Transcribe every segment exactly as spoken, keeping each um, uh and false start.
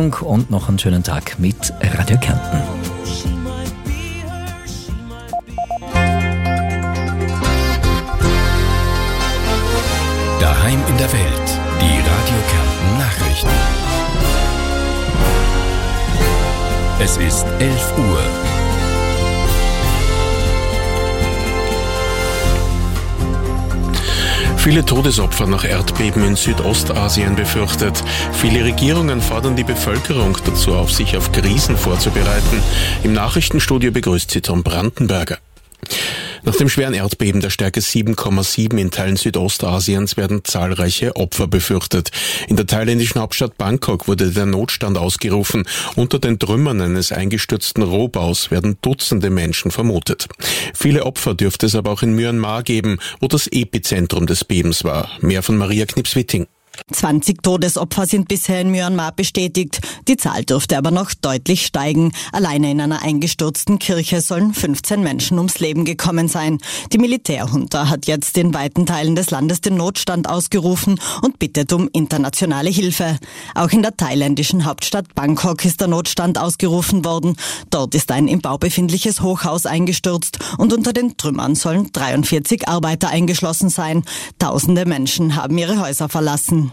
und noch einen schönen Tag mit Radio Kärnten. Daheim in der Welt, die Radio Kärnten Nachrichten. Es ist elf Uhr. Viele Todesopfer nach Erdbeben in Südostasien befürchtet. Viele Regierungen fordern die Bevölkerung dazu auf, sich auf Krisen vorzubereiten. Im Nachrichtenstudio begrüßt sie Tom Brandenberger. Nach dem schweren Erdbeben der Stärke sieben Komma sieben in Teilen Südostasiens werden zahlreiche Opfer befürchtet. In der thailändischen Hauptstadt Bangkok wurde der Notstand ausgerufen. Unter den Trümmern eines eingestürzten Rohbaus werden Dutzende Menschen vermutet. Viele Opfer dürfte es aber auch in Myanmar geben, wo das Epizentrum des Bebens war. Mehr von Maria Knips-Witting. zwanzig Todesopfer sind bisher in Myanmar bestätigt. Die Zahl dürfte aber noch deutlich steigen. Alleine in einer eingestürzten Kirche sollen fünfzehn Menschen ums Leben gekommen sein. Die Militärjunta hat jetzt in weiten Teilen des Landes den Notstand ausgerufen und bittet um internationale Hilfe. Auch in der thailändischen Hauptstadt Bangkok ist der Notstand ausgerufen worden. Dort ist ein im Bau befindliches Hochhaus eingestürzt und unter den Trümmern sollen dreiundvierzig Arbeiter eingeschlossen sein. Tausende Menschen haben ihre Häuser verlassen.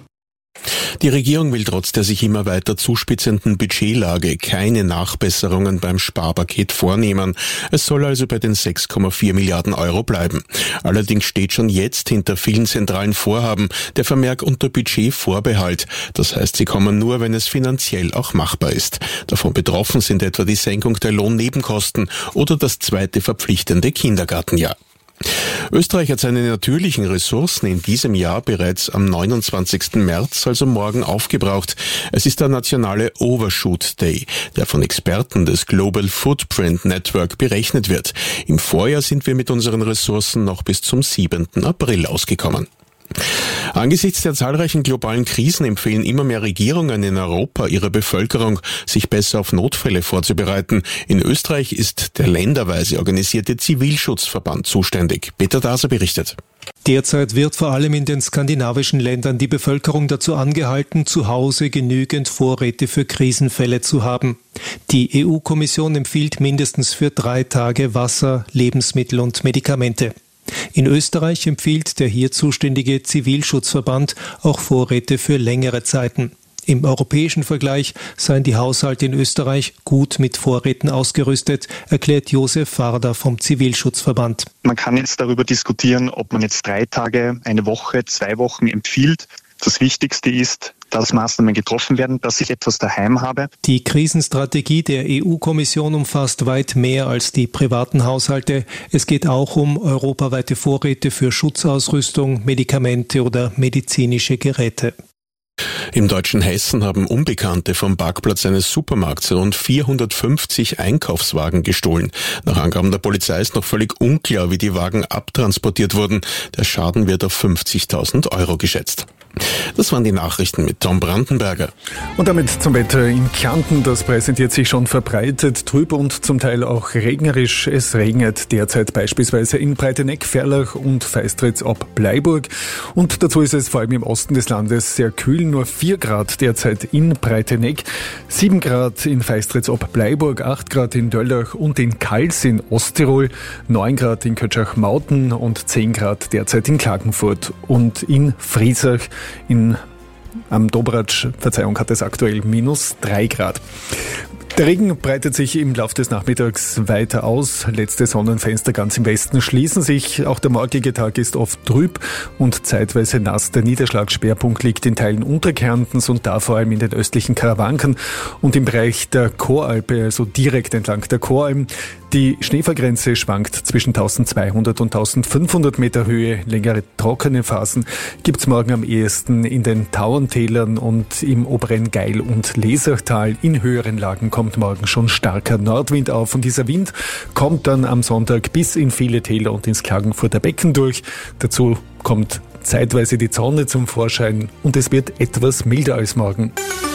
Die Regierung will trotz der sich immer weiter zuspitzenden Budgetlage keine Nachbesserungen beim Sparpaket vornehmen. Es soll also bei den sechs Komma vier Milliarden Euro bleiben. Allerdings steht schon jetzt hinter vielen zentralen Vorhaben der Vermerk unter Budgetvorbehalt. Das heißt, sie kommen nur, wenn es finanziell auch machbar ist. Davon betroffen sind etwa die Senkung der Lohnnebenkosten oder das zweite verpflichtende Kindergartenjahr. Österreich hat seine natürlichen Ressourcen in diesem Jahr bereits am neunundzwanzigsten März, also morgen, aufgebraucht. Es ist der nationale Overshoot Day, der von Experten des Global Footprint Network berechnet wird. Im Vorjahr sind wir mit unseren Ressourcen noch bis zum siebenten April ausgekommen. Angesichts der zahlreichen globalen Krisen empfehlen immer mehr Regierungen in Europa ihrer Bevölkerung, sich besser auf Notfälle vorzubereiten. In Österreich ist der länderweise organisierte Zivilschutzverband zuständig. Peter Daser berichtet. Derzeit wird vor allem in den skandinavischen Ländern die Bevölkerung dazu angehalten, zu Hause genügend Vorräte für Krisenfälle zu haben. Die E U-Kommission empfiehlt mindestens für drei Tage Wasser, Lebensmittel und Medikamente. In Österreich empfiehlt der hier zuständige Zivilschutzverband auch Vorräte für längere Zeiten. Im europäischen Vergleich seien die Haushalte in Österreich gut mit Vorräten ausgerüstet, erklärt Josef Farder vom Zivilschutzverband. Man kann jetzt darüber diskutieren, ob man jetzt drei Tage, eine Woche, zwei Wochen empfiehlt. Das Wichtigste ist, dass Maßnahmen getroffen werden, dass ich etwas daheim habe. Die Krisenstrategie der E U-Kommission umfasst weit mehr als die privaten Haushalte. Es geht auch um europaweite Vorräte für Schutzausrüstung, Medikamente oder medizinische Geräte. Im deutschen Hessen haben Unbekannte vom Parkplatz eines Supermarkts rund vierhundertfünfzig Einkaufswagen gestohlen. Nach Angaben der Polizei ist noch völlig unklar, wie die Wagen abtransportiert wurden. Der Schaden wird auf fünfzigtausend Euro geschätzt. Das waren die Nachrichten mit Tom Brandenberger. Und damit zum Wetter in Kärnten. Das präsentiert sich schon verbreitet, trüb und zum Teil auch regnerisch. Es regnet derzeit beispielsweise in Breiteneck, Ferlach und Feistritz ob Bleiburg. Und dazu ist es vor allem im Osten des Landes sehr kühl. Nur vier Grad derzeit in Breiteneck, sieben Grad in Feistritz ob Bleiburg, acht Grad in Döllach und in Kals in Osttirol, neun Grad in Kötschach-Mauten und zehn Grad derzeit in Klagenfurt und in Friesach. In, am Dobratsch, Verzeihung, hat es aktuell minus drei Grad. Der Regen breitet sich im Laufe des Nachmittags weiter aus. Letzte Sonnenfenster ganz im Westen schließen sich. Auch der morgige Tag ist oft trüb und zeitweise nass. Der Niederschlagsschwerpunkt liegt in Teilen Unterkärntens und da vor allem in den östlichen Karawanken und im Bereich der Choralpe, also direkt entlang der Choralm. Die Schneefallgrenze schwankt zwischen eintausendzweihundert und eintausendfünfhundert Meter Höhe. Längere trockene Phasen gibt's morgen am ehesten in den Tauerntälern und im oberen Geil- und Lesachtal. In höheren Lagen kommt morgen schon starker Nordwind auf und dieser Wind kommt dann am Sonntag bis in viele Täler und ins Klagenfurter Becken durch. Dazu kommt zeitweise die Sonne zum Vorschein und es wird etwas milder als morgen.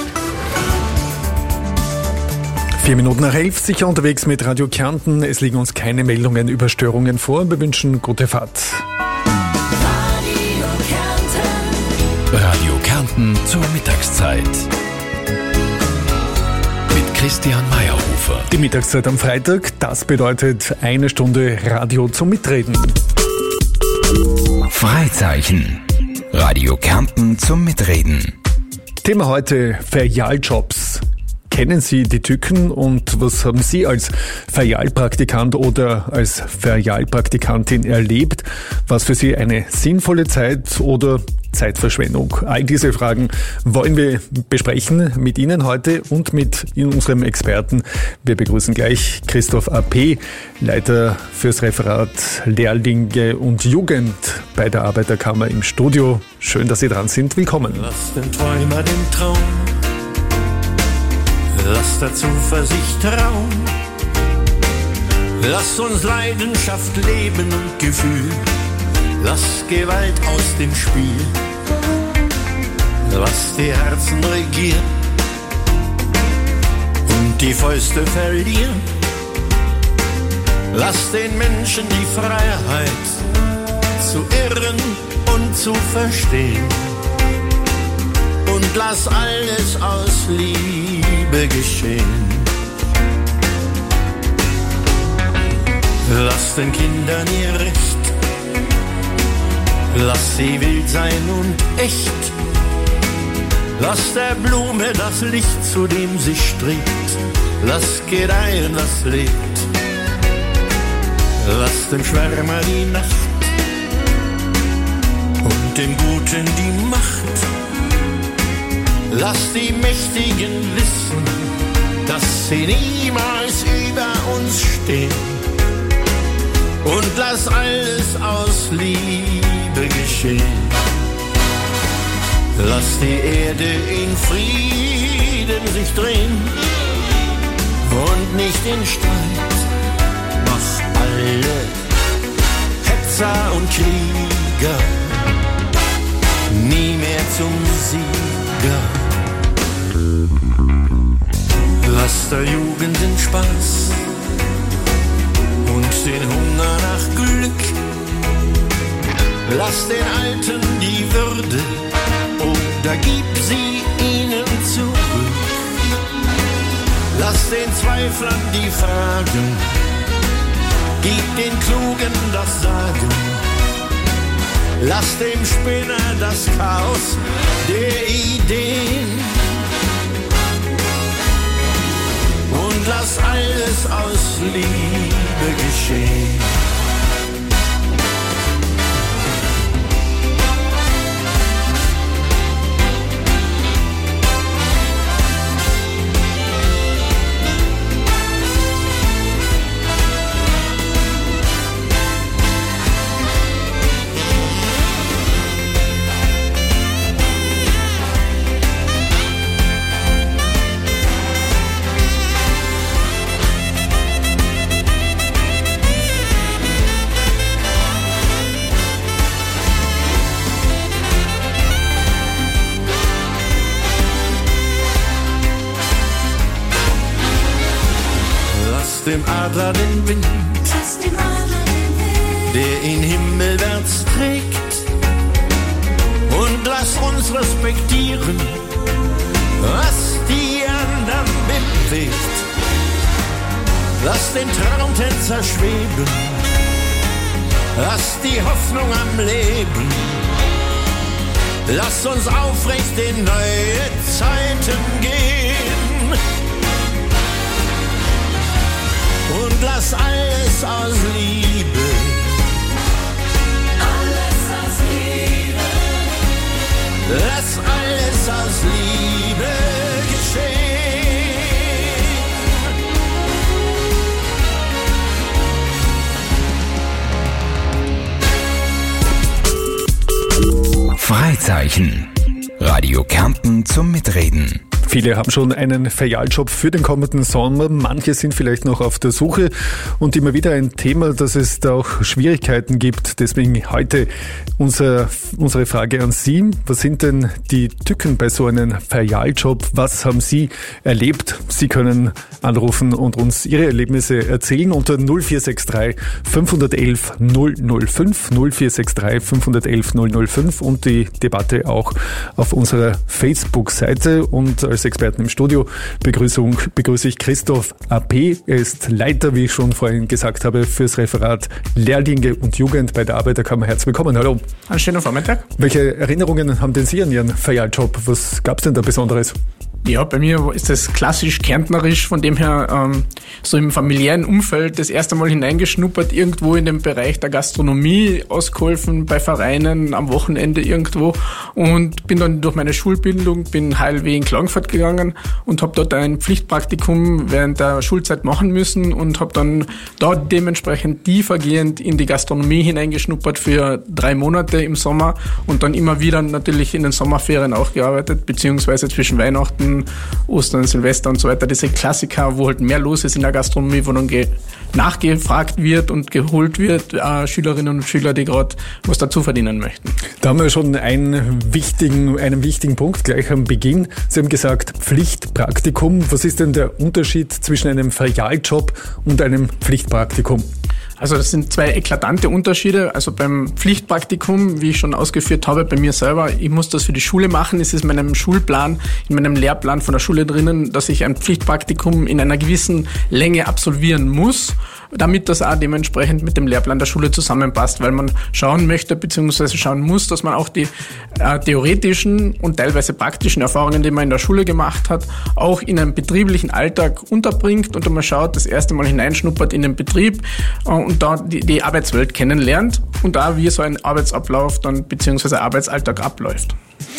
Vier Minuten nach elf, sicher unterwegs mit Radio Kärnten. Es liegen uns keine Meldungen über Störungen vor. Wir wünschen gute Fahrt. Radio Kärnten. Radio Kärnten zur Mittagszeit. Christian Meyerhofer. Die Mittagszeit am Freitag, das bedeutet eine Stunde Radio zum Mitreden. Freizeichen. Radio Kärnten zum Mitreden. Thema heute: Ferialjobs. Kennen Sie die Tücken und was haben Sie als Ferialpraktikant oder als Ferialpraktikantin erlebt? Was für Sie eine sinnvolle Zeit oder Zeitverschwendung? All diese Fragen wollen wir besprechen mit Ihnen heute und mit unserem Experten. Wir begrüßen gleich Christoph A P, Leiter fürs Referat Lehrlinge und Jugend bei der Arbeiterkammer im Studio. Schön, dass Sie dran sind. Willkommen. Lass den Träumer den Traum, lass der Zuversicht Raum, lass uns Leidenschaft, Leben und Gefühl, lass Gewalt aus dem Spiel, lass die Herzen regieren und die Fäuste verlieren, lass den Menschen die Freiheit zu irren und zu verstehen und lass alles aus Liebe geschehen. Lass den Kindern ihr Recht, lass sie wild sein und echt, lass der Blume das Licht, zu dem sie strebt, lass gedeihen, was lebt. Lass dem Schwärmer die Nacht und dem Guten die Macht, lass die Mächtigen wissen, dass sie niemals über uns stehen und lass alles aus Liebe geschehen. Lass die Erde in Frieden sich drehen und nicht in Streit. Mach alle Hetzer und Krieger nie mehr zum Sieger. Lass der Jugend den Spaß und den Hunger nach Glück, lass den Alten die Würde oder gib sie ihnen zurück. Lass den Zweiflern die Fragen, gib den Klugen das Sagen, lass dem Spinner das Chaos der Ideen und lass alles aus Liebe geschehen. Dem Adler den Wind, der ihn himmelwärts trägt, und lass uns respektieren, was die anderen bewegt. Lass den Traumtänzer schweben, lass die Hoffnung am Leben, lass uns aufrecht in neue Zeiten gehen. Und lass alles aus Liebe, alles aus Liebe, lass alles aus Liebe geschehen. Freizeichen. Radio Kärnten zum Mitreden. Viele haben schon einen Ferialjob für den kommenden Sommer, manche sind vielleicht noch auf der Suche und immer wieder ein Thema, dass es da auch Schwierigkeiten gibt. Deswegen heute unser, unsere Frage an Sie. Was sind denn die Tücken bei so einem Ferialjob? Was haben Sie erlebt? Sie können anrufen und uns Ihre Erlebnisse erzählen unter null vier sechs drei fünf eins eins null null fünf, null vier sechs drei fünf eins eins null null fünf und die Debatte auch auf unserer Facebook-Seite. Und als Experten im Studio. Begrüßung, begrüße ich Christoph A P. Er ist Leiter, wie ich schon vorhin gesagt habe, fürs Referat Lehrlinge und Jugend bei der Arbeiterkammer. Herzlich willkommen, hallo. Einen schönen Vormittag. Welche Erinnerungen haben denn Sie an Ihren Ferialjob? Was gab es denn da Besonderes? Ja, bei mir ist das klassisch kärntnerisch, von dem her ähm, so im familiären Umfeld das erste Mal hineingeschnuppert, irgendwo in den Bereich der Gastronomie ausgeholfen, bei Vereinen, am Wochenende irgendwo und bin dann durch meine Schulbildung, bin H L W in Klagenfurt gegangen und habe dort ein Pflichtpraktikum während der Schulzeit machen müssen und habe dann dort dementsprechend tiefergehend in die Gastronomie hineingeschnuppert für drei Monate im Sommer und dann immer wieder natürlich in den Sommerferien auch gearbeitet, beziehungsweise zwischen Weihnachten, Ostern, Silvester und so weiter, diese Klassiker, wo halt mehr los ist in der Gastronomie, wo dann ge- nachgefragt wird und geholt wird, äh, Schülerinnen und Schüler, die gerade was dazu verdienen möchten. Da haben wir schon einen wichtigen, einen wichtigen Punkt gleich am Beginn. Sie haben gesagt, Pflichtpraktikum. Was ist denn der Unterschied zwischen einem Ferialjob und einem Pflichtpraktikum? Also das sind zwei eklatante Unterschiede. Also beim Pflichtpraktikum, wie ich schon ausgeführt habe, bei mir selber, ich muss das für die Schule machen. Es ist in meinem Schulplan, in meinem Lehrplan von der Schule drinnen, dass ich ein Pflichtpraktikum in einer gewissen Länge absolvieren muss, damit das auch dementsprechend mit dem Lehrplan der Schule zusammenpasst, weil man schauen möchte bzw. schauen muss, dass man auch die äh, theoretischen und teilweise praktischen Erfahrungen, die man in der Schule gemacht hat, auch in einem betrieblichen Alltag unterbringt und man schaut, das erste Mal hineinschnuppert in den Betrieb äh, und da die, die Arbeitswelt kennenlernt und da wie so ein Arbeitsablauf dann bzw. Arbeitsalltag abläuft.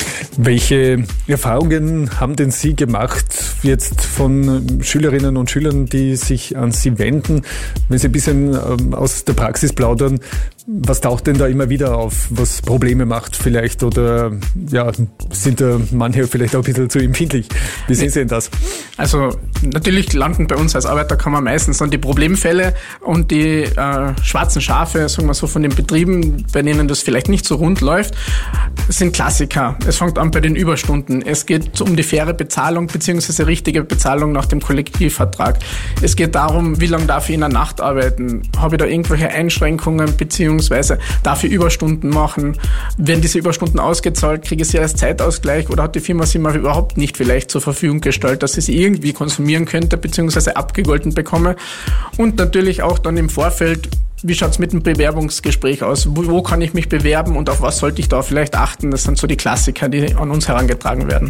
Welche Erfahrungen haben denn Sie gemacht jetzt von Schülerinnen und Schülern, die sich an Sie wenden? Wenn Sie ein bisschen ähm, aus der Praxis plaudern, was taucht denn da immer wieder auf, was Probleme macht vielleicht oder ja, sind da manche vielleicht auch ein bisschen zu empfindlich? Wie sehen Sie denn das? Also natürlich landen bei uns als Arbeiterkammer meistens dann die Problemfälle und die äh, schwarzen Schafe, sagen wir so, von den Betrieben, bei denen das vielleicht nicht so rund läuft, sind Klassiker. Es fängt an bei den Überstunden. Es geht um die faire Bezahlung bzw. richtige Bezahlung nach dem Kollektivvertrag. Es geht darum, wie lange darf ich in der Nacht arbeiten? Habe ich da irgendwelche Einschränkungen bzw. darf ich Überstunden machen? Werden diese Überstunden ausgezahlt? Kriege ich sie als Zeitausgleich oder hat die Firma sie mal überhaupt nicht vielleicht zur Verfügung gestellt, dass ich sie irgendwie konsumieren könnte bzw. abgegolten bekomme? Und natürlich auch dann im Vorfeld, wie schaut's mit dem Bewerbungsgespräch aus? Wo, wo kann ich mich bewerben und auf was sollte ich da vielleicht achten? Das sind so die Klassiker, die an uns herangetragen werden.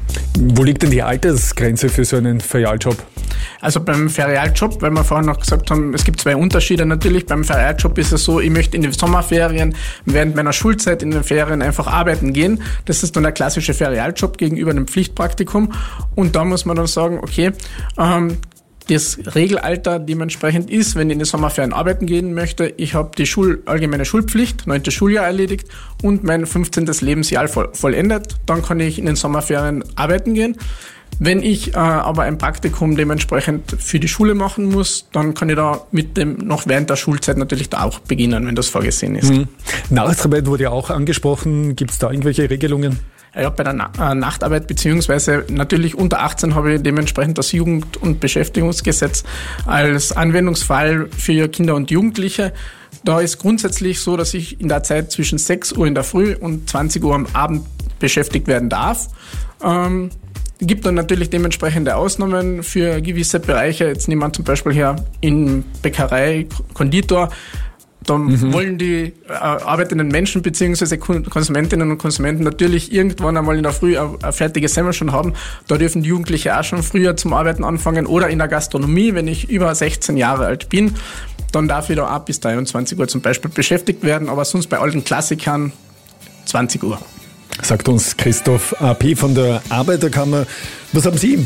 Wo liegt denn die Altersgrenze für so einen Ferialjob? Also beim Ferialjob, weil wir vorhin noch gesagt haben, es gibt zwei Unterschiede natürlich. Beim Ferialjob ist es so, ich möchte in den Sommerferien während meiner Schulzeit in den Ferien einfach arbeiten gehen. Das ist dann der klassische Ferialjob gegenüber einem Pflichtpraktikum. Und da muss man dann sagen, okay, ähm, das Regelalter dementsprechend ist, wenn ich in den Sommerferien arbeiten gehen möchte, ich habe die Schul- allgemeine Schulpflicht, neuntes Schuljahr erledigt und mein fünfzehntes Lebensjahr voll- vollendet, dann kann ich in den Sommerferien arbeiten gehen. Wenn ich äh, aber ein Praktikum dementsprechend für die Schule machen muss, dann kann ich da mit dem noch während der Schulzeit natürlich da auch beginnen, wenn das vorgesehen ist. Mhm. Nachtarbeit wurde ja auch angesprochen. Gibt es da irgendwelche Regelungen? Ja, bei der Na- äh, Nachtarbeit beziehungsweise natürlich unter achtzehn habe ich dementsprechend das Jugend- und Beschäftigungsgesetz als Anwendungsfall für Kinder und Jugendliche. Da ist grundsätzlich so, dass ich in der Zeit zwischen sechs Uhr in der Früh und zwanzig Uhr am Abend beschäftigt werden darf. Ähm, gibt dann natürlich dementsprechende Ausnahmen für gewisse Bereiche. Jetzt nehmen wir zum Beispiel her in Bäckerei, Konditor. Da mhm. wollen die äh, arbeitenden Menschen bzw. Konsumentinnen und Konsumenten natürlich irgendwann einmal in der Früh ein, ein fertiges Semmel schon haben. Da dürfen die Jugendliche auch schon früher zum Arbeiten anfangen. Oder in der Gastronomie, wenn ich über sechzehn Jahre alt bin, dann darf ich da ab bis dreiundzwanzig Uhr zum Beispiel beschäftigt werden. Aber sonst bei alten Klassikern zwanzig Uhr. Sagt uns Christoph A P von der Arbeiterkammer. Was haben Sie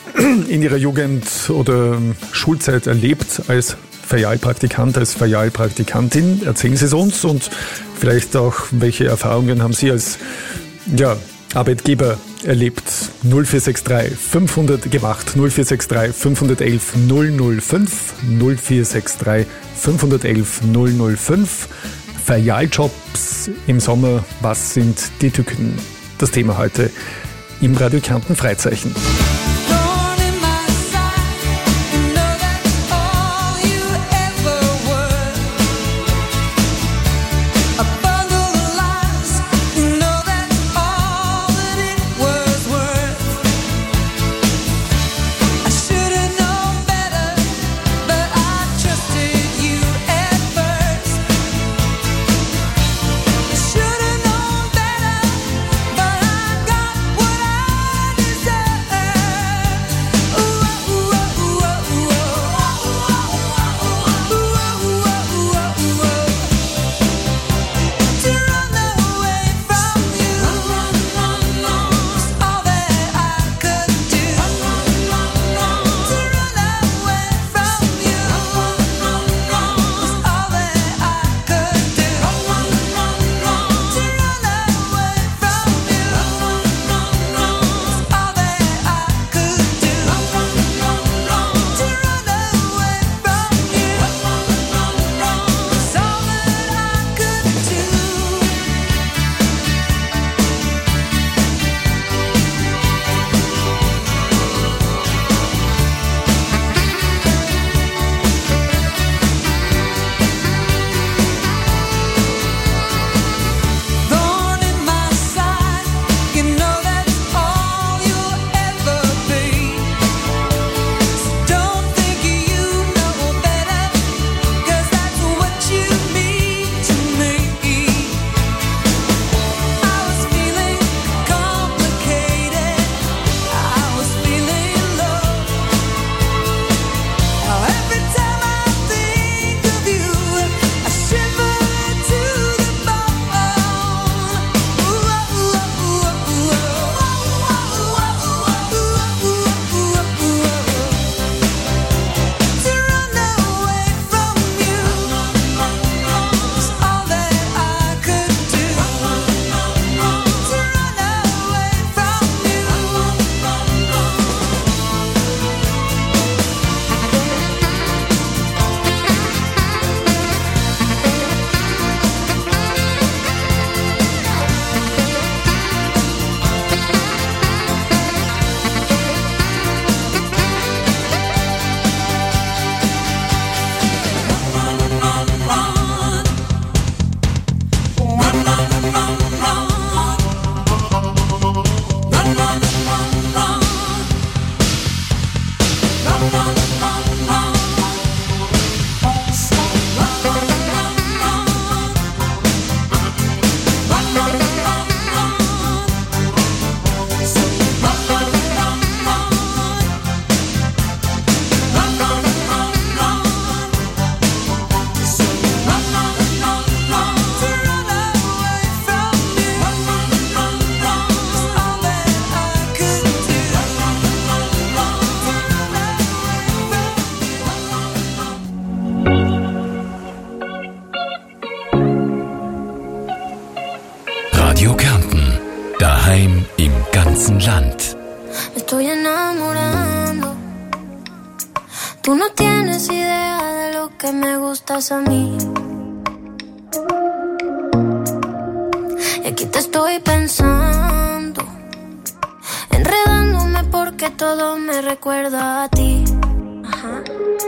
in Ihrer Jugend oder Schulzeit erlebt als Ferialpraktikant, als Ferialpraktikantin? Erzählen Sie es uns und vielleicht auch, welche Erfahrungen haben Sie als ja, Arbeitgeber erlebt? null vier sechs drei fünfhundert gemacht, null vier sechs drei fünfhundertelf null null fünf, null vier sechs drei fünfhundertelf null null fünf. Ferialjobs im Sommer, was sind die Tücken? Das Thema heute im Radio Kärnten Freizeichen. Tú no tienes idea de lo que me gustas a mí. Y aquí te estoy pensando, enredándome porque todo me recuerda a ti. Ajá.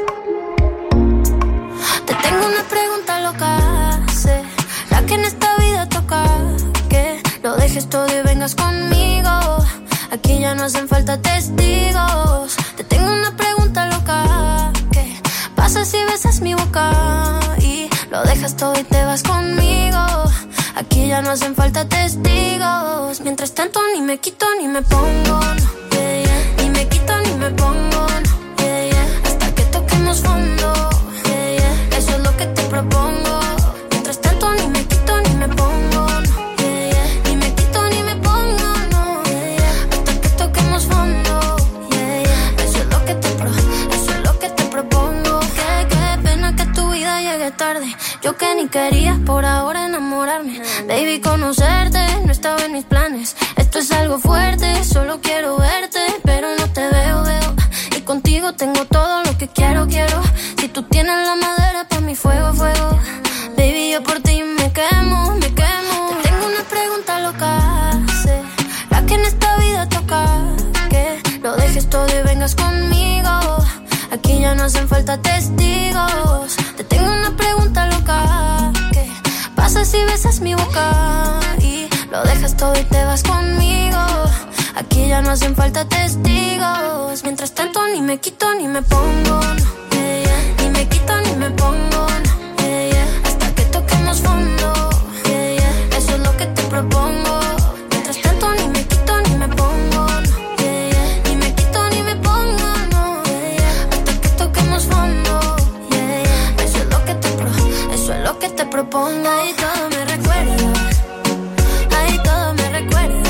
Te tengo una pregunta loca, sé, la que en esta vida toca, que lo dejes todo y vengas conmigo. Aquí ya no hacen falta testigos. Te tengo una pregunta loca, ¿qué pasa si besas mi boca y lo dejas todo y te vas conmigo? Aquí ya no hacen falta testigos. Mientras tanto ni me quito ni me pongo, no, yeah, yeah. Ni me quito ni me pongo, no, yeah, yeah. Hasta que toquemos fondo, yeah, yeah. Eso es lo que te propongo. Mientras tanto ni me quito ni me pongo, no, yeah, yeah. Ni me quito ni me pongo, no, yeah, yeah. Hasta que toquemos fondo, yeah, yeah. Eso es lo que te pro, eso es lo que te propongo. Qué, qué pena que tu vida llegue tarde. Yo que ni quería por ahora enamorarme. Baby, conocerte no estaba en mis planes. Esto es algo fuerte, solo quiero verte, pero no te veo, veo. Y contigo tengo todo lo que quiero, quiero. Si tú tienes la madera, pa' mi fuego, fuego. Baby, yo por ti me quemo, me quemo. Te tengo una pregunta loca, sé, la que en esta vida toca, que lo dejes todo y vengas conmigo. Aquí ya no hacen falta testigos. Te tengo una pregunta loca, ¿qué pasa si besas mi boca y lo dejas todo y te vas conmigo? Aquí ya no hacen falta testigos. Mientras tanto ni me quito ni me pongo, no, yeah, yeah. Ni me quito ni me pongo, no, yeah, yeah. Hasta que toquemos fondo, yeah, yeah. Eso es lo que te propongo. Mientras tanto ni me quito ni me pongo, no, yeah, yeah. Ni me quito ni me pongo, no, yeah, yeah. Hasta que toquemos fondo, yeah, yeah. Eso es lo que te pro, eso es lo que te propongo. Ahí todo me recuerda, ahí todo me recuerda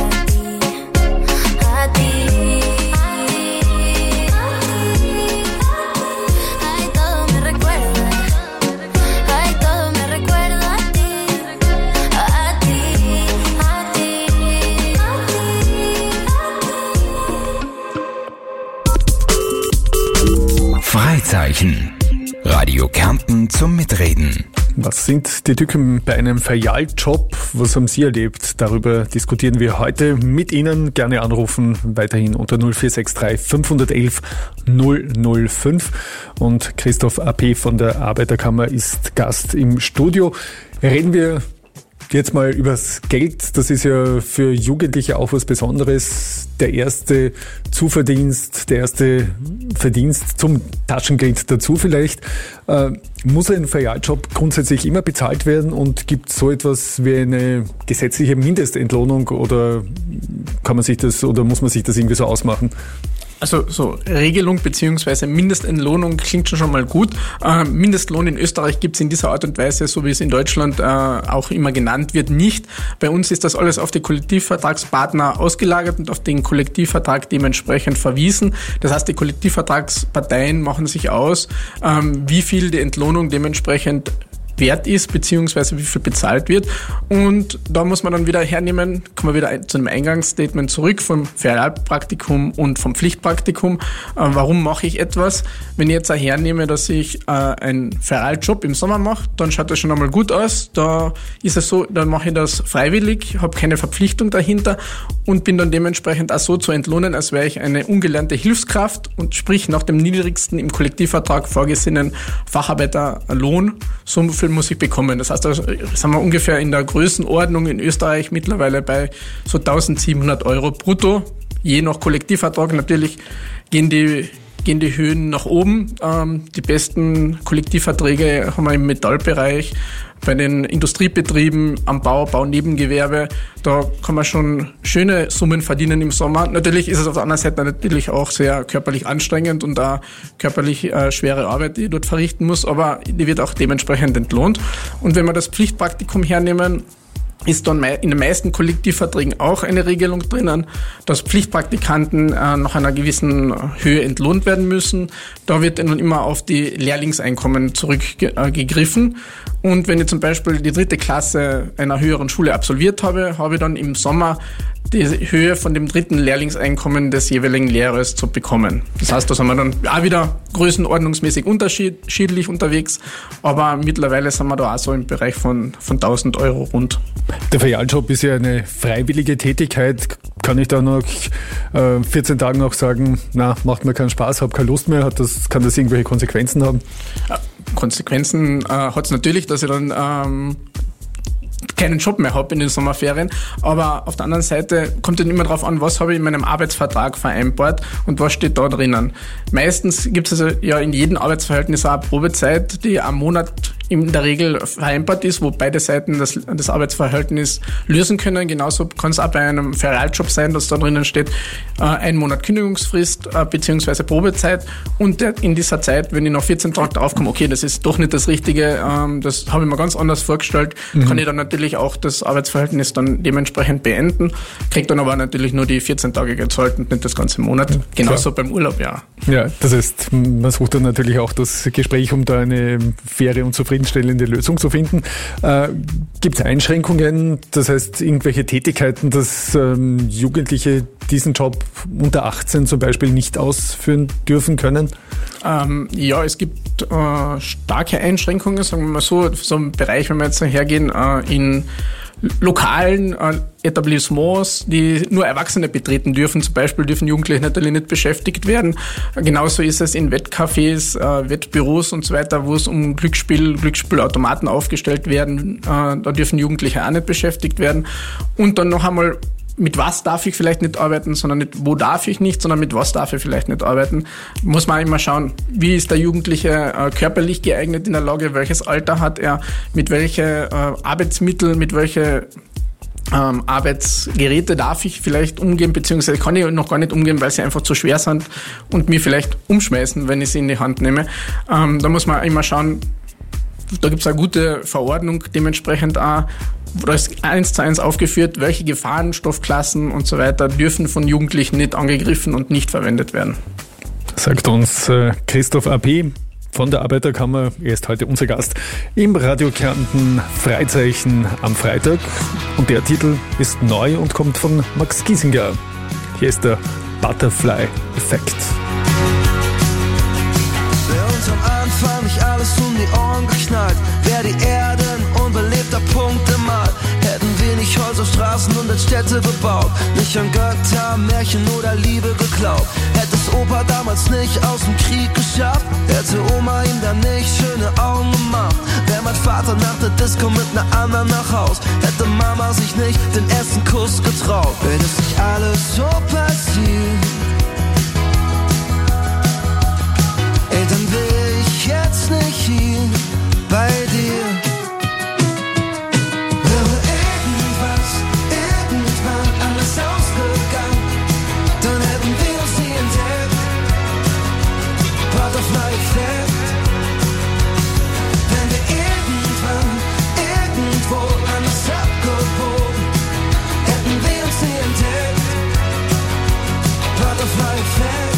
a ti, a ti. Ahí todo me recuerda, ahí todo me recuerda a ti, a ti, a ti, a ti. Freizeichen. Radio Kärnten zum Mitreden. Was sind die Tücken bei einem Ferialjob? Was haben Sie erlebt? Darüber diskutieren wir heute mit Ihnen. Gerne anrufen, weiterhin unter null vier sechs drei fünf eins eins null null fünf. Und Christoph A P von der Arbeiterkammer ist Gast im Studio. Reden wir jetzt mal übers Geld. Das ist ja für Jugendliche auch was Besonderes. Der erste Zuverdienst, der erste Verdienst zum Taschengeld dazu vielleicht. Äh, muss ein Ferialjob grundsätzlich immer bezahlt werden und gibt es so etwas wie eine gesetzliche Mindestentlohnung oder kann man sich das oder muss man sich das irgendwie so ausmachen? Also so Regelung bzw. Mindestentlohnung klingt schon schon mal gut. Äh, Mindestlohn in Österreich gibt es in dieser Art und Weise, so wie es in Deutschland äh, auch immer genannt wird, nicht. Bei uns ist das alles auf die Kollektivvertragspartner ausgelagert und auf den Kollektivvertrag dementsprechend verwiesen. Das heißt, die Kollektivvertragsparteien machen sich aus, ähm, wie viel die Entlohnung dementsprechend wert ist, beziehungsweise wie viel bezahlt wird. Und da muss man dann wieder hernehmen, kommen wir wieder zu einem Eingangsstatement zurück vom Ferialpraktikum und vom Pflichtpraktikum. Äh, warum mache ich etwas? Wenn ich jetzt auch hernehme, dass ich äh, einen Ferialjob im Sommer mache, dann schaut das schon einmal gut aus. Da ist es so, dann mache ich das freiwillig, habe keine Verpflichtung dahinter und bin dann dementsprechend auch so zu entlohnen, als wäre ich eine ungelernte Hilfskraft und sprich nach dem niedrigsten im Kollektivvertrag vorgesehenen Facharbeiterlohn. So viel muss ich bekommen. Das heißt, da sind wir ungefähr in der Größenordnung in Österreich mittlerweile bei so eintausendsiebenhundert Euro brutto. Je nach Kollektivvertrag natürlich gehen die gehen die Höhen nach oben. Ähm, die besten Kollektivverträge haben wir im Metallbereich, bei den Industriebetrieben, am Bau, Baunebengewerbe. Da kann man schon schöne Summen verdienen im Sommer. Natürlich ist es auf der anderen Seite natürlich auch sehr körperlich anstrengend und da körperlich äh, schwere Arbeit, die dort verrichten muss, aber die wird auch dementsprechend entlohnt. Und wenn wir das Pflichtpraktikum hernehmen, ist dann in den meisten Kollektivverträgen auch eine Regelung drinnen, dass Pflichtpraktikanten äh, nach einer gewissen Höhe entlohnt werden müssen. Da wird dann immer auf die Lehrlingseinkommen zurückgegriffen. Und wenn ich zum Beispiel die dritte Klasse einer höheren Schule absolviert habe, habe ich dann im Sommer die Höhe von dem dritten Lehrlingseinkommen des jeweiligen Lehrers zu bekommen. Das heißt, da sind wir dann auch wieder größenordnungsmäßig unterschiedlich unterwegs, aber mittlerweile sind wir da auch so im Bereich von, von tausend Euro rund. Der Ferialjob ist ja eine freiwillige Tätigkeit. Kann ich da nach äh, vierzehn Tagen auch sagen, na, macht mir keinen Spaß, habe keine Lust mehr, hat das, kann das irgendwelche Konsequenzen haben? Ja, Konsequenzen äh, hat es natürlich, dass ich dann ähm, keinen Job mehr habe in den Sommerferien, aber auf der anderen Seite kommt es immer darauf an, was habe ich in meinem Arbeitsvertrag vereinbart und was steht da drinnen. Meistens gibt es also ja in jedem Arbeitsverhältnis auch eine Probezeit, die am Monat in der Regel vereinbart ist, wo beide Seiten das, das Arbeitsverhältnis lösen können. Genauso kann es auch bei einem Ferialjob sein, dass da drinnen steht, äh, ein Monat Kündigungsfrist äh, beziehungsweise Probezeit und der, in dieser Zeit, wenn ich nach vierzehn Tagen draufkomme, okay, das ist doch nicht das Richtige, ähm, das habe ich mir ganz anders vorgestellt, mhm. kann ich dann natürlich auch das Arbeitsverhältnis dann dementsprechend beenden, kriegt dann aber natürlich nur die vierzehn Tage gezahlt und nicht das ganze Monat. Ja, genauso klar. Beim Urlaub, ja. Ja, das heißt, man sucht dann natürlich auch das Gespräch, um da eine faire und zufriedenstellende Lösung zu finden. Äh, gibt es Einschränkungen, das heißt irgendwelche Tätigkeiten, dass ähm, Jugendliche diesen Job unter achtzehn zum Beispiel nicht ausführen dürfen können? Ähm, ja, es gibt äh, starke Einschränkungen, sagen wir mal so, so im Bereich, wenn wir jetzt hergehen, äh, in lokalen äh, Etablissements, die nur Erwachsene betreten dürfen. Zum Beispiel dürfen Jugendliche natürlich nicht beschäftigt werden. Genauso ist es in Wettcafés, äh, Wettbüros und so weiter, wo es um Glücksspiel, Glücksspielautomaten aufgestellt werden. Äh, da dürfen Jugendliche auch nicht beschäftigt werden. Und dann noch einmal, mit was darf ich vielleicht nicht arbeiten, sondern nicht, wo darf ich nicht, sondern mit was darf ich vielleicht nicht arbeiten. Muss man immer schauen, wie ist der Jugendliche äh, körperlich geeignet in der Lage, welches Alter hat er, mit welchen äh, Arbeitsmittel, mit welchen ähm, Arbeitsgeräte darf ich vielleicht umgehen, beziehungsweise kann ich noch gar nicht umgehen, weil sie einfach zu schwer sind und mir vielleicht umschmeißen, wenn ich sie in die Hand nehme. Ähm, da muss man immer schauen, da gibt es eine gute Verordnung dementsprechend auch, da ist eins zu eins aufgeführt, welche Gefahrenstoffklassen und so weiter dürfen von Jugendlichen nicht angegriffen und nicht verwendet werden. Sagt uns äh, Christoph A P von der Arbeiterkammer. Er ist heute unser Gast im Radio Kärnten Freizeichen am Freitag. Und der Titel ist neu und kommt von Max Giesinger. Hier ist der Butterfly-Effekt. Wäre uns am Anfang nicht alles um die Ohren geknallt, wäre die Erde ein unbelebter Punkt im All. Hätten wir nicht Häuser, Straßen und Städte bebaut, nicht an Götter, Märchen oder Liebe geglaubt. Hätte es Opa damals nicht aus dem Krieg geschafft, hätte Oma ihm dann nicht schöne Augen gemacht. Wäre mein Vater nach der Disco mit ner anderen nach Haus, hätte Mama sich nicht den ersten Kuss getraut. Wenn es nicht alles so passiert, ey, dann will ich jetzt nicht hier bei dir. Wäre irgendwas, irgendwann anders ausgegangen, dann hätten wir uns nie entdeckt. Butterfly-Effekt. Wenn wir irgendwann, irgendwo anders abgebogen, hätten wir uns nie entdeckt. Butterfly-Effekt.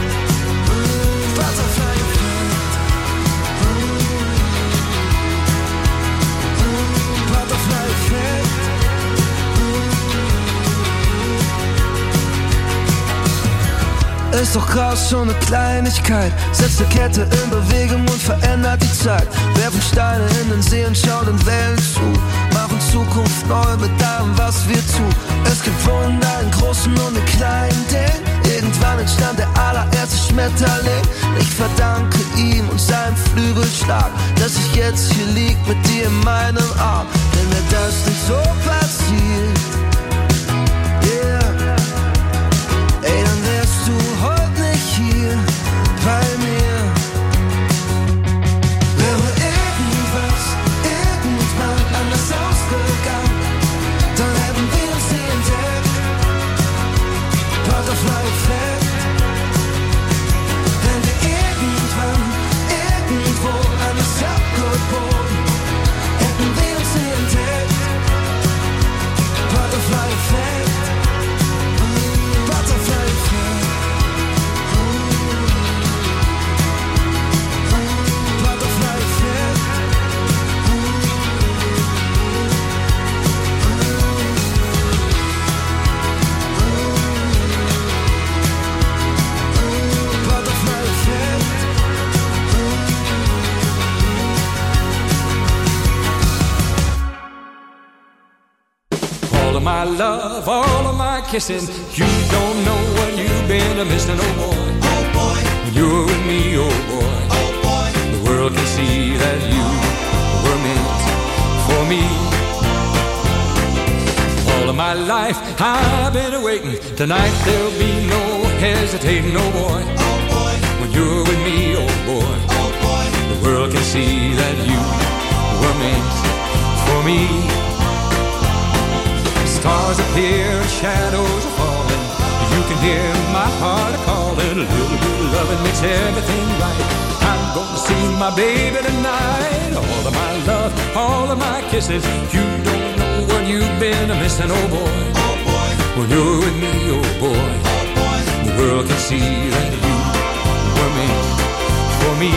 Ist doch krass, so eine Kleinigkeit setzt eine Kette in Bewegung und verändert die Zeit. Werfen Steine in den See und schauen den Wellen zu, machen Zukunft neu mit allem, was wir tun. Es gibt Wunder in großen und in kleinen Dingen. Irgendwann entstand der allererste Schmetterling. Ich verdanke ihm und seinem Flügelschlag, dass ich jetzt hier lieg mit dir in meinem Arm. Wenn mir das nicht so passiert, yeah, ey, dann wärst du heute nicht hier bei mir. Wäre irgendwas, irgendwann anders ausgegangen, dann hätten wir uns nie entdeckt. Butterfly-Effekt. Wenn wir irgendwann, irgendwo anders abgebogen, hätten wir uns nie entdeckt. Butterfly-Effekt. my love, all of my kissing. You don't know what you've been missing, oh boy. Oh boy. When you're with me, oh boy. Oh boy. The world can see that you were meant for me. All of my life I've been waiting. Tonight there'll be no hesitating, oh boy. Oh boy. When you're with me, oh boy. Oh boy. The world can see that you were meant for me. Stars appear and shadows are falling. You can hear my heart calling. A little bit of loving makes everything right. I'm gonna see my baby tonight. All of my love, all of my kisses. You don't know what you've been missing, oh boy. Oh boy. When you're with me, oh boy. Oh boy. The world can see that you were meant for me.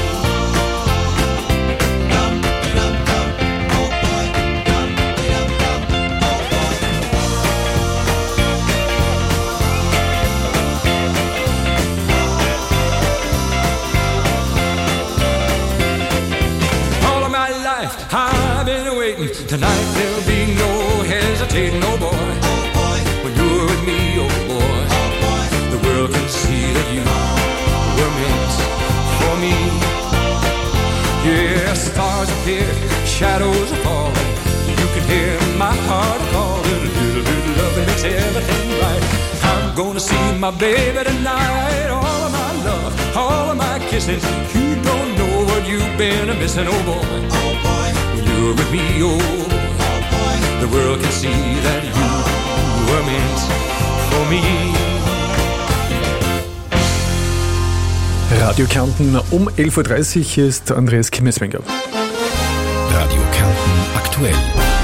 I've been waiting. Tonight there'll be no hesitating, oh boy. Oh boy. When you're with me, oh boy. Oh boy. The world can see that you were meant for me. Yeah, stars appear, shadows are falling. You can hear my heart calling. A little bit of love makes everything right. I'm gonna see my baby tonight. All of my love, all of my kisses. You don't know what you've been missing, oh boy. Oh boy. You're with me, oh, oh boy. The world can see that you were meant for me. Radio Kärnten um elf Uhr dreißig, hier ist Andreas Kimmeswenger. Radio Kärnten aktuell.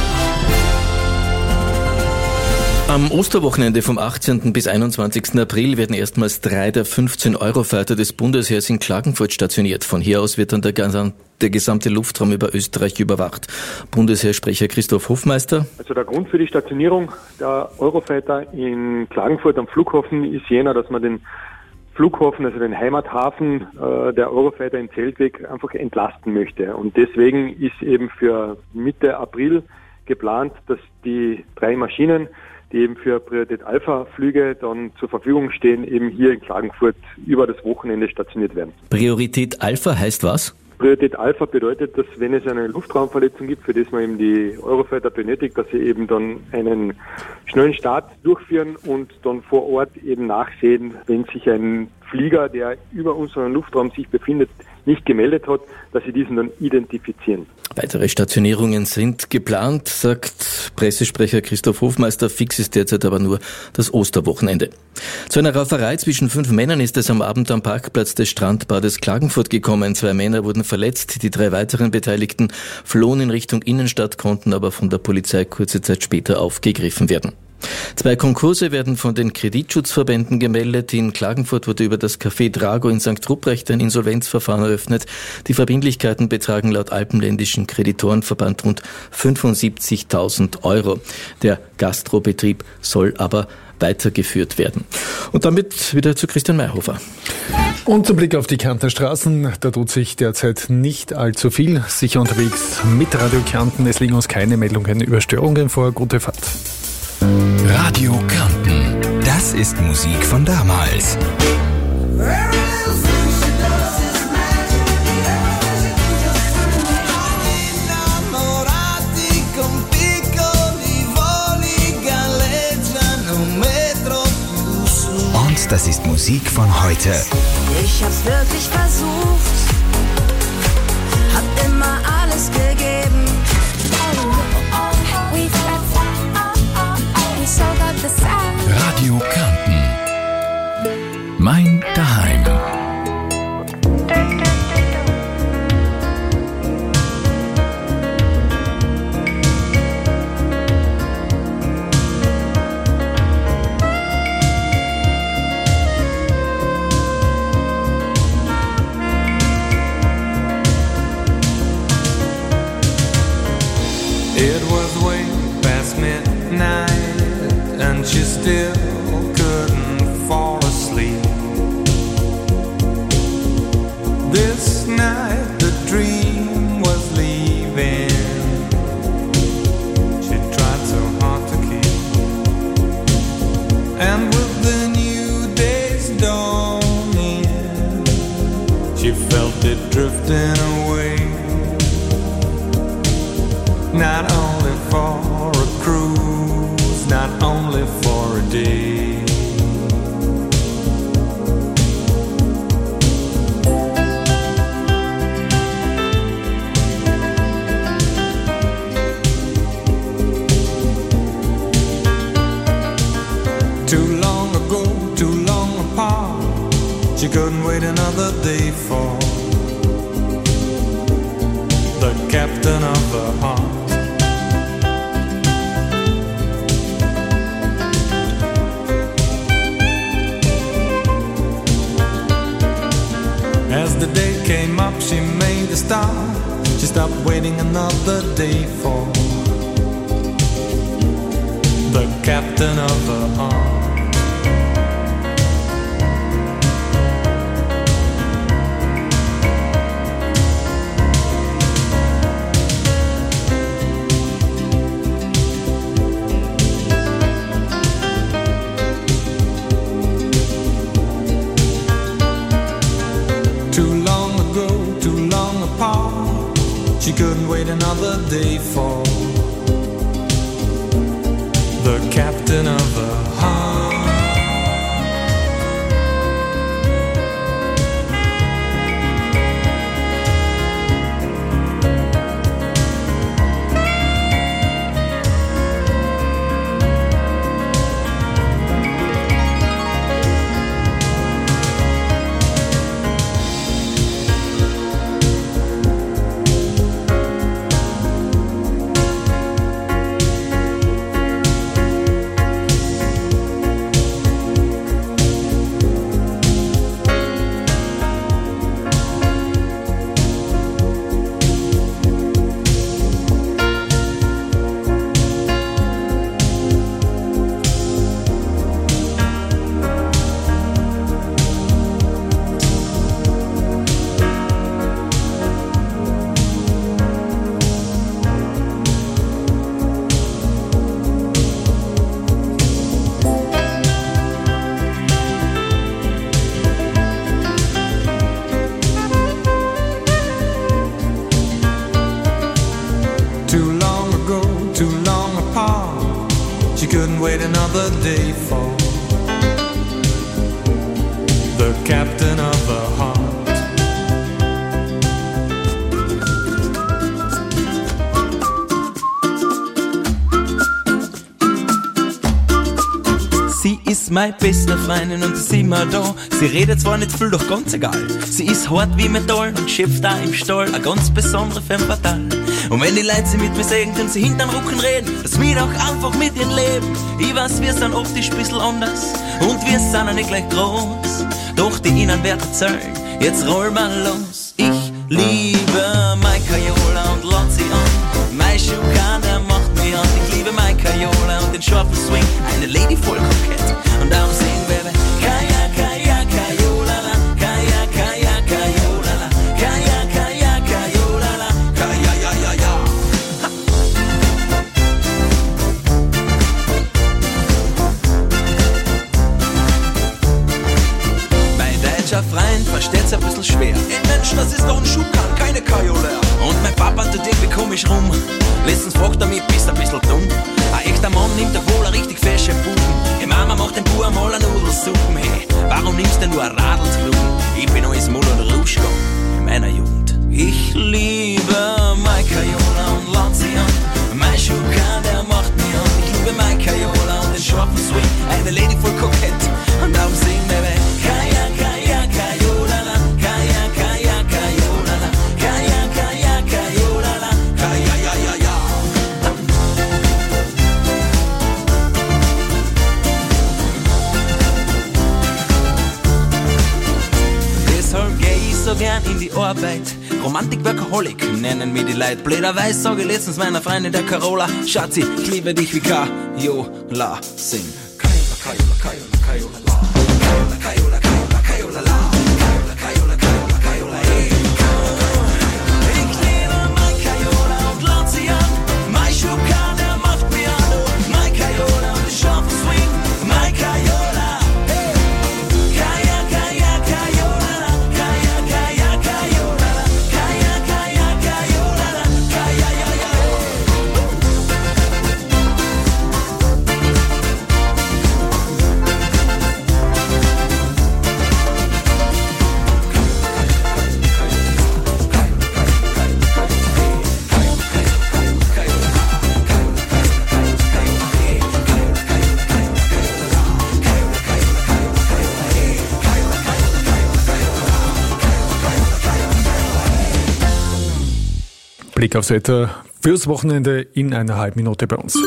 Am Osterwochenende vom achtzehnten bis einundzwanzigsten April werden erstmals drei der fünfzehn Eurofighter des Bundesheers in Klagenfurt stationiert. Von hier aus wird dann der, der gesamte Luftraum über Österreich überwacht. Bundesheersprecher Christoph Hofmeister. Also der Grund für die Stationierung der Eurofighter in Klagenfurt am Flughafen ist jener, dass man den Flughafen, also den Heimathafen äh, der Eurofighter in Zeltweg einfach entlasten möchte. Und deswegen ist eben für Mitte April geplant, dass die drei Maschinen, die eben für Priorität Alpha Flüge dann zur Verfügung stehen, eben hier in Klagenfurt über das Wochenende stationiert werden. Priorität Alpha heißt was? Priorität Alpha bedeutet, dass wenn es eine Luftraumverletzung gibt, für das man eben die Eurofighter benötigt, dass sie eben dann einen schnellen Start durchführen und dann vor Ort eben nachsehen, wenn sich ein Flieger, der über unseren Luftraum sich befindet, nicht gemeldet hat, dass sie diesen dann identifizieren. Weitere Stationierungen sind geplant, sagt Pressesprecher Christoph Hofmeister. Fix ist derzeit aber nur das Osterwochenende. Zu einer Rauferei zwischen fünf Männern ist es am Abend am Parkplatz des Strandbades Klagenfurt gekommen. Zwei Männer wurden verletzt. Die drei weiteren Beteiligten flohen in Richtung Innenstadt, konnten aber von der Polizei kurze Zeit später aufgegriffen werden. Zwei Konkurse werden von den Kreditschutzverbänden gemeldet. In Klagenfurt wurde über das Café Drago in Sankt Ruprecht ein Insolvenzverfahren eröffnet. Die Verbindlichkeiten betragen laut Alpenländischen Kreditorenverband rund fünfundsiebzigtausend Euro. Der Gastrobetrieb soll aber weitergeführt werden. Und damit wieder zu Christian Mayhofer. Und zum Blick auf die Kärntner Straßen, da tut sich derzeit nicht allzu viel. Sicher unterwegs mit Radio Kärnten. Es liegen uns keine Meldungen über Störungen vor. Gute Fahrt. Radio Kärnten. Das ist Musik von damals. Und das ist Musik von heute. Ich hab's wirklich versucht, hab immer alles gegeben. Radio Kärnten. Mein Daheim. It was way past midnight and she still couldn't fall asleep. This night the dream was leaving. She tried so hard to keep She felt it drifting away. Not only for a cruise, not only for a day. Too long ago, too long apart, she couldn't wait another day for the captain of her heart. As the day came up, she made a start. She stopped waiting another day for the captain of her heart. She couldn't wait another day for the captain of her heart. Wait another day for the captain of the heart. Sie ist meine beste Freundin und sie immer da. Sie redet zwar nicht viel, doch ganz egal. Sie ist hart wie Metall und schöpft da im Stall. Eine ganz besondere Femme fatale. Und wenn die Leute sie mit mir sagen, können sie hinterm Rücken reden, dass wir doch einfach mit ihnen leben. Ich weiß, wir sind optisch ein bisschen anders und wir sind auch nicht gleich groß. Doch die ihnen werden erzählen, jetzt roll mal los. Ich liebe meine Kajola und lad sie an. Mein Schuhkahn, der macht mich an. Ich liebe meine Kajola und den scharfen Swing. Eine Lady voll kokett und darum singen wir Kaja, Kaja, Kajola, Kaja, Kaja, Kajola, Kaja, Kaja, Kajola, Kaja, ja, ja, ja. Mein deutscher Freund versteht's ein bisschen schwer. Ey Mensch, das ist doch ein Schuhkahn, keine Kajola. Und mein Papa tut irgendwie komisch rum. Letztens fragt er mich, bist du ein bisschen dumm? Ein echter Mann nimmt doch wohl eine richtig fesche Buchen. Hey Mama, mach den Bub mal eine Nudelsuppen. Hey, warum nimmst du denn nur ein Radl zu fliegen? Ich bin alles Mull und Ruschka in meiner Jugend. Ich liebe meine Kajola und lad sie an. Mein Schuhkahn, der macht mich an. Ich liebe meine Kajola und den scharfen Swing. Eine Lady voll kokett und darum singen wir weg. Kaja, Kaja, Kajola, Kaja, Kaja, Kajola, Kaja, Kaja, Kajola, Kaja, ja, ja, ja. Deshalb geh ich so gern in die Arbeit. Romantik-Workaholic nennen mir die Leute. Blöderweise sage ich letztens meiner Freundin der Carola: Schatzi, ich liebe dich wie Kajola. Sing Kajola, Kajola, Kajola, Kajola, Kajola, Kajola, Kajola, Kajola, Kajola, Kajola, Kajola, Kajola, hey. Ich liebe mein Kajola und lad sie an. Mein Schuhkahn, der macht mir an. Mein Kajola und ich scharfen Swing. Mein Kajola, hey. Kaja, Kaja, Kajola, Kaja, Kaja, Blick aufs Wetter fürs Wochenende in einer halben Minute bei uns.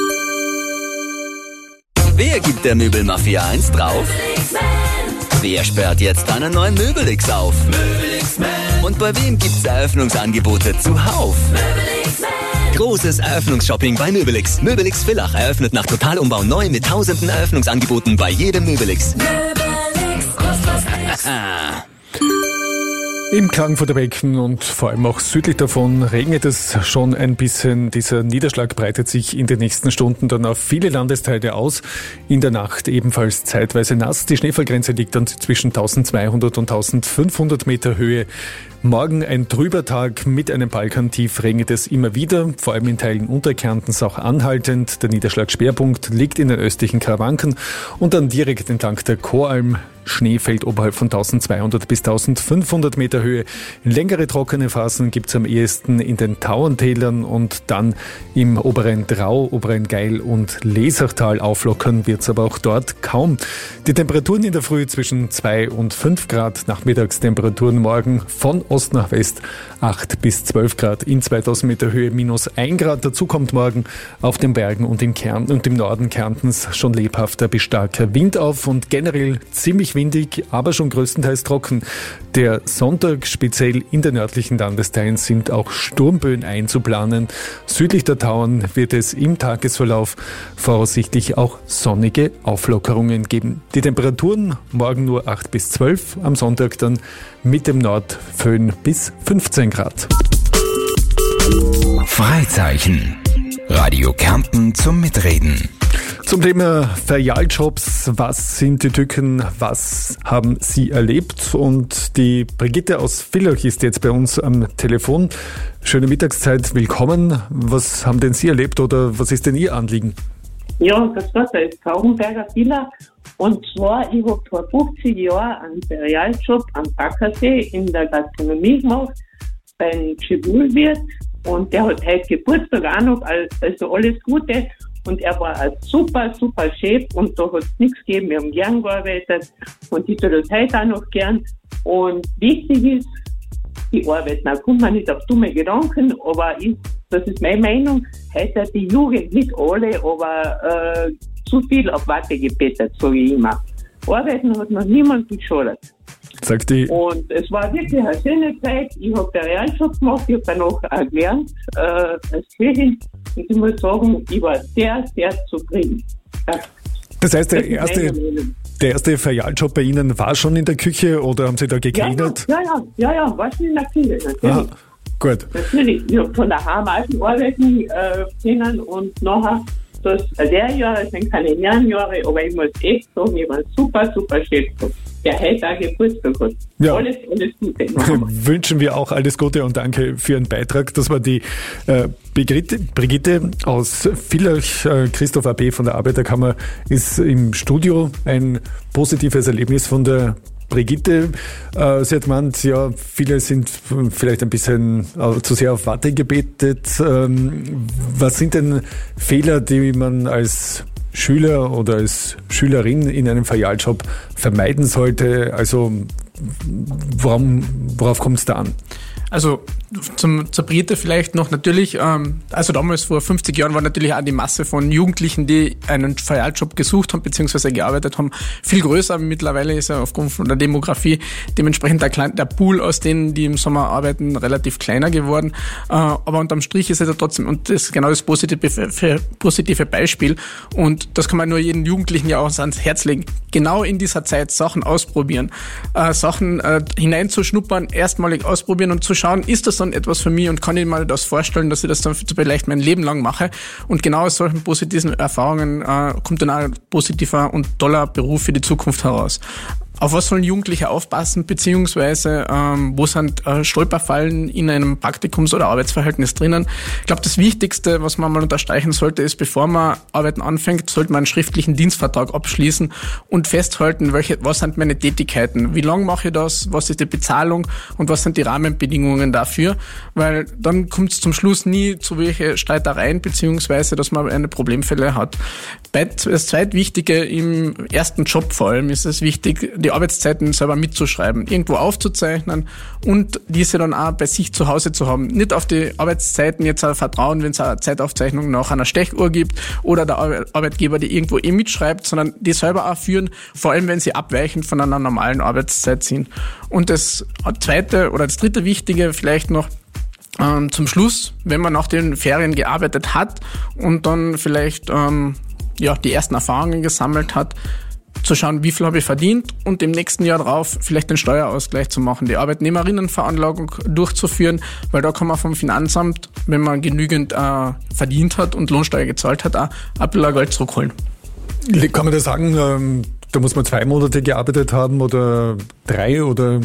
Wer gibt der Möbelmafia eins drauf? Wer sperrt jetzt einen neuen Möbelix auf? Und bei wem gibt's Eröffnungsangebote zuhauf? Großes Eröffnungsshopping bei Möbelix. Möbelix Villach eröffnet nach Totalumbau neu mit tausenden Eröffnungsangeboten bei jedem Möbelix. Möbelix, Großpass. Im Klagenfurter Becken und vor allem auch südlich davon regnet es schon ein bisschen. Dieser Niederschlag breitet sich in den nächsten Stunden dann auf viele Landesteile aus. In der Nacht ebenfalls zeitweise nass. Die Schneefallgrenze liegt dann zwischen eintausendzweihundert und eintausendfünfhundert Meter Höhe. Morgen ein trüber Tag mit einem Balkantief, regnet es immer wieder, vor allem in Teilen Unterkärntens auch anhaltend. Der Niederschlagsschwerpunkt liegt in den östlichen Karawanken und dann direkt entlang der Choralm. Schnee fällt oberhalb von eintausendzweihundert bis eintausendfünfhundert Meter Höhe. Längere trockene Phasen gibt es am ehesten in den Tauerntälern und dann im oberen Drau, oberen Geil und Lesachtal. Auflockern wird es aber auch dort kaum. Die Temperaturen in der Früh zwischen zwei und fünf Grad, Nachmittagstemperaturen morgen von Ost nach West acht bis zwölf Grad, in zweitausend Meter Höhe minus ein Grad. Dazu kommt morgen auf den Bergen und im, Kärn- und im Norden Kärntens schon lebhafter bis starker Wind auf und generell ziemlich windig, aber schon größtenteils trocken. Der Sonntag, speziell in den nördlichen Landesteilen, sind auch Sturmböen einzuplanen. Südlich der Tauern wird es im Tagesverlauf voraussichtlich auch sonnige Auflockerungen geben. Die Temperaturen morgen nur acht bis zwölf, am Sonntag dann mit dem Nordföhn bis fünfzehn Grad. Freizeichen. Radio Kärnten zum Mitreden. Zum Thema Ferialjobs, was sind die Tücken, was haben Sie erlebt? Und die Brigitte aus Villach ist jetzt bei uns am Telefon. Schöne Mittagszeit, willkommen. Was haben denn Sie erlebt oder was ist denn Ihr Anliegen? Ja, das war das Kaugenberger Villach. Und zwar, ich habe vor fünfzig Jahren einen Ferialjob am Backersee in der Gastronomie gemacht, beim Schibulwirt. Und der hat heute Geburtstag auch noch, also alles Gute. Und er war ein super, super Chef und da hat es nichts gegeben. Wir haben gern gearbeitet und ich tue das heute auch noch gern. Und wichtig ist, die Arbeit, da kommt man nicht auf dumme Gedanken, aber ist, das ist meine Meinung, heute die Jugend, nicht alle, aber äh, zu viel auf Warte gebettet, sage ich immer. Arbeiten hat noch niemandem geschadet. Sagt die. Und es war wirklich eine schöne Zeit. Ich habe den Realschutz gemacht, ich habe dann auch äh, gelernt äh, als Köchin. Und ich muss sagen, ich war sehr, sehr zufrieden. Das, das heißt, der erste, der erste Ferialjob bei Ihnen war schon in der Küche oder haben Sie da geklingelt? Ja, ja, ja, ja, war schon in der Küche, natürlich. Aha, gut. Natürlich, ich habe von daheim auch schon arbeiten äh, können und nachher das Lehrjahre sind keine Lernjahre, aber ich muss echt sagen, ich war ein super, super Chef. Der heute auch Geburtstag hat. Ja. Alles, alles Gute. Wünschen wir auch alles Gute und danke für Ihren Beitrag. Das war die äh, Brigitte, Brigitte aus Villach. Äh, Christoph A B von der Arbeiterkammer ist im Studio. Ein positives Erlebnis von der Brigitte. Äh, sie hat gemeint, ja, viele sind vielleicht ein bisschen äh, zu sehr auf Warte gebetet. Ähm, was sind denn Fehler, die man als Schüler oder als Schülerin in einem Ferialjob vermeiden sollte? Also worum, worauf kommt es da an? Also zum, zur Brigitte vielleicht noch natürlich, ähm, also damals vor fünfzig Jahren war natürlich auch die Masse von Jugendlichen, die einen Ferialjob gesucht haben bzw. gearbeitet haben, viel größer. Mittlerweile ist ja aufgrund von der Demografie dementsprechend der, Klein, der Pool aus denen, die im Sommer arbeiten, relativ kleiner geworden. Äh, aber unterm Strich ist es ja trotzdem, und das ist genau das positive, für, positive Beispiel, und das kann man nur jedem Jugendlichen ja auch ans Herz legen, genau in dieser Zeit Sachen ausprobieren, äh, Sachen äh, hineinzuschnuppern, erstmalig ausprobieren und zu schauen, ist das dann etwas für mich und kann ich mir das vorstellen, dass ich das dann vielleicht mein Leben lang mache. Und genau aus solchen positiven Erfahrungen äh, kommt dann auch ein positiver und toller Beruf für die Zukunft heraus. Auf was sollen Jugendliche aufpassen, beziehungsweise ähm, wo sind äh, Stolperfallen in einem Praktikums- oder Arbeitsverhältnis drinnen? Ich glaube, das Wichtigste, was man mal unterstreichen sollte, ist, bevor man Arbeiten anfängt, sollte man einen schriftlichen Dienstvertrag abschließen und festhalten, welche, was sind meine Tätigkeiten, wie lange mache ich das, was ist die Bezahlung und was sind die Rahmenbedingungen dafür, weil dann kommt es zum Schluss nie zu welche Streitereien, beziehungsweise dass man eine Problemfälle hat. Das Zweitwichtige im ersten Job vor allem ist es wichtig, die Arbeitszeiten selber mitzuschreiben, irgendwo aufzuzeichnen und diese dann auch bei sich zu Hause zu haben. Nicht auf die Arbeitszeiten jetzt auch vertrauen, wenn es eine Zeitaufzeichnung nach einer Stechuhr gibt oder der Arbeitgeber die irgendwo eh mitschreibt, sondern die selber auch führen, vor allem wenn sie abweichend von einer normalen Arbeitszeit sind. Und das zweite oder das dritte Wichtige vielleicht noch, ähm, zum Schluss, wenn man nach den Ferien gearbeitet hat und dann vielleicht ähm, ja die ersten Erfahrungen gesammelt hat, zu schauen, wie viel habe ich verdient und im nächsten Jahr drauf vielleicht den Steuerausgleich zu machen, die Arbeitnehmerinnenveranlagung durchzuführen, weil da kann man vom Finanzamt, wenn man genügend äh, verdient hat und Lohnsteuer gezahlt hat, auch ein bisschen Geld zurückholen. Kann man da sagen, ähm, da muss man zwei Monate gearbeitet haben oder drei oder...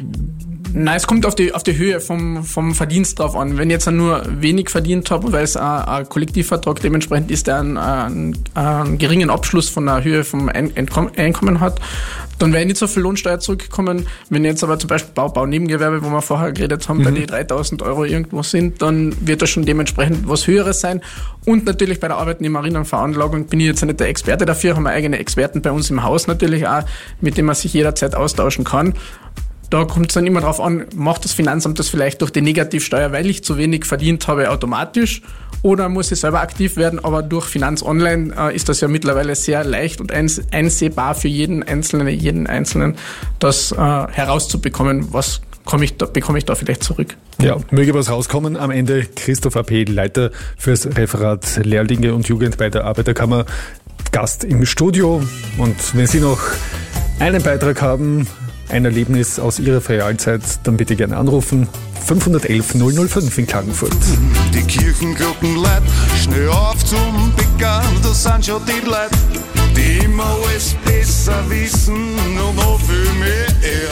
Nein, es kommt auf die, auf die Höhe vom, vom Verdienst drauf an. Wenn ich jetzt nur wenig verdient habe, weil es ein, ein Kollektivvertrag dementsprechend ist, der einen, einen, einen geringen Abschluss von der Höhe vom Einkommen hat, dann wäre nicht so viel Lohnsteuer zurückgekommen. Wenn jetzt aber zum Beispiel Bau, Bau, Nebengewerbe, wo wir vorher geredet haben, mhm. bei die dreitausend Euro irgendwo sind, dann wird das schon dementsprechend was Höheres sein. Und natürlich bei der Arbeitnehmerinnenveranlagung bin ich jetzt nicht der Experte dafür, haben wir eigene Experten bei uns im Haus natürlich auch, mit denen man sich jederzeit austauschen kann. Da kommt es dann immer darauf an, macht das Finanzamt das vielleicht durch die Negativsteuer, weil ich zu wenig verdient habe, automatisch, oder muss ich selber aktiv werden, aber durch Finanz Online äh, ist das ja mittlerweile sehr leicht und eins, einsehbar für jeden Einzelnen, jeden Einzelnen, das äh, herauszubekommen, was komme ich da, bekomme ich da vielleicht zurück. Ja, möge was rauskommen. Am Ende Christoph A P, Leiter fürs Referat Lehrlinge und Jugend bei der Arbeiterkammer, Gast im Studio. Und wenn Sie noch einen Beitrag haben, ein Erlebnis aus Ihrer Ferialzeit, dann bitte gerne anrufen. fünf eins eins null null fünf in Klagenfurt. Die Kirchenglocken läuten schnell auf zum Bäcker, das sind schon die Leute, die immer alles besser wissen und noch viel mehr.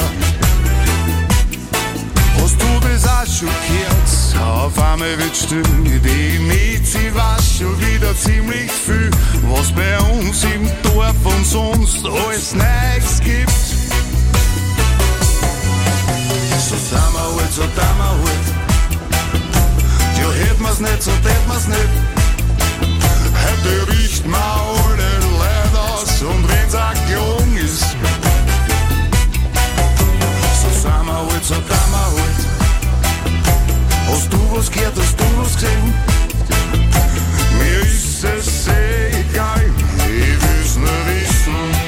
Hast du das auch schon gehört? Auf einmal wird still, die Mädchen weiß schon wieder ziemlich viel, was bei uns im Dorf und sonst alles Neues gibt. So sind wir halt, so tun wir halt. Ja, hätten wir's nicht, so tät wir's nicht. Heute riecht man alle Leute aus und wenn's auch jung ist. So sind wir halt, so tun wir halt. Hast du was gehört, hast du was gesehen? Mir ist es eh egal, ich will's nur wissen.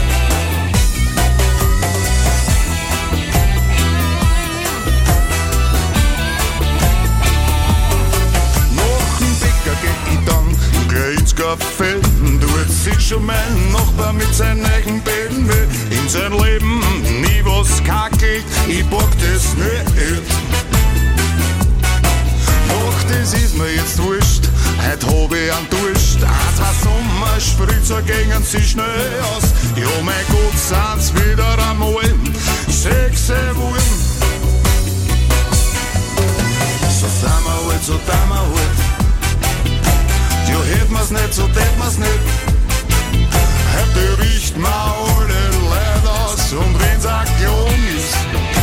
Ins Café, dort sitzt schon mein Nachbar mit seinen eigenen B M W. In sein Leben nie was kackelt, ich bock das nicht. Doch das ist mir jetzt wurscht, heute hab ich einen Durst. Ein, zwei Sommerspritzer gingen sie schnell aus. Ja mein Gott, sind's wieder einmal sechs Uhren. So sind wir halt, so tun wir halt. Ja, hätten wir's nicht, so tät wir's nicht. Heute riecht man alle Leute aus und wenn's auch jung ist.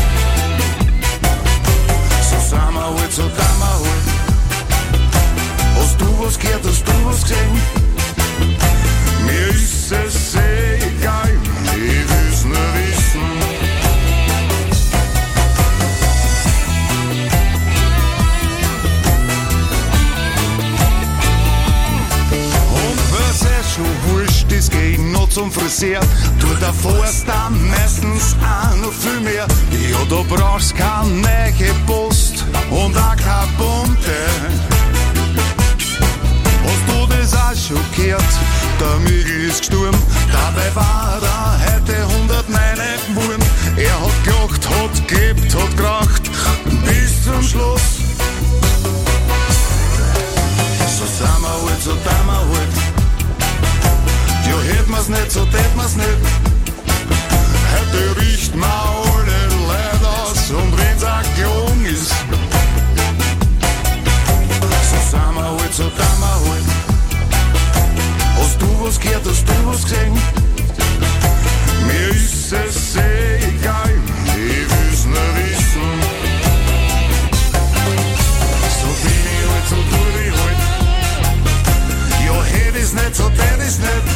So sind wir halt, so tun wir halt. Hast du was gehört, hast du was gesehen? Mir ist es eh egal, ich will's nur wissen. Wurscht, das geht noch zum Friseur. Tut der Forster meistens auch noch viel mehr. Ja, da brauchst keine neue Post und auch keine bunte. Hast du das auch schon gehört? Der Miguel ist gestorben, dabei war er heute hundertneun geworden. Er hat gelacht, hat gelebt, hat geraucht, bis zum Schluss. So sind wir halt, so tun wir halt. Ja, hätten wir's nicht, so tät wir's nicht. Heute riecht man alle Leute aus und wenn's auch jung ist. So sind wir halt, so tun wir halt. Hast du was gehört, hast du was gesehen? Mir ist es eh egal, ich will's nur wissen. So bin ich halt, so tu ich halt. Ja, hätt ich's nicht, so tät ich's nicht.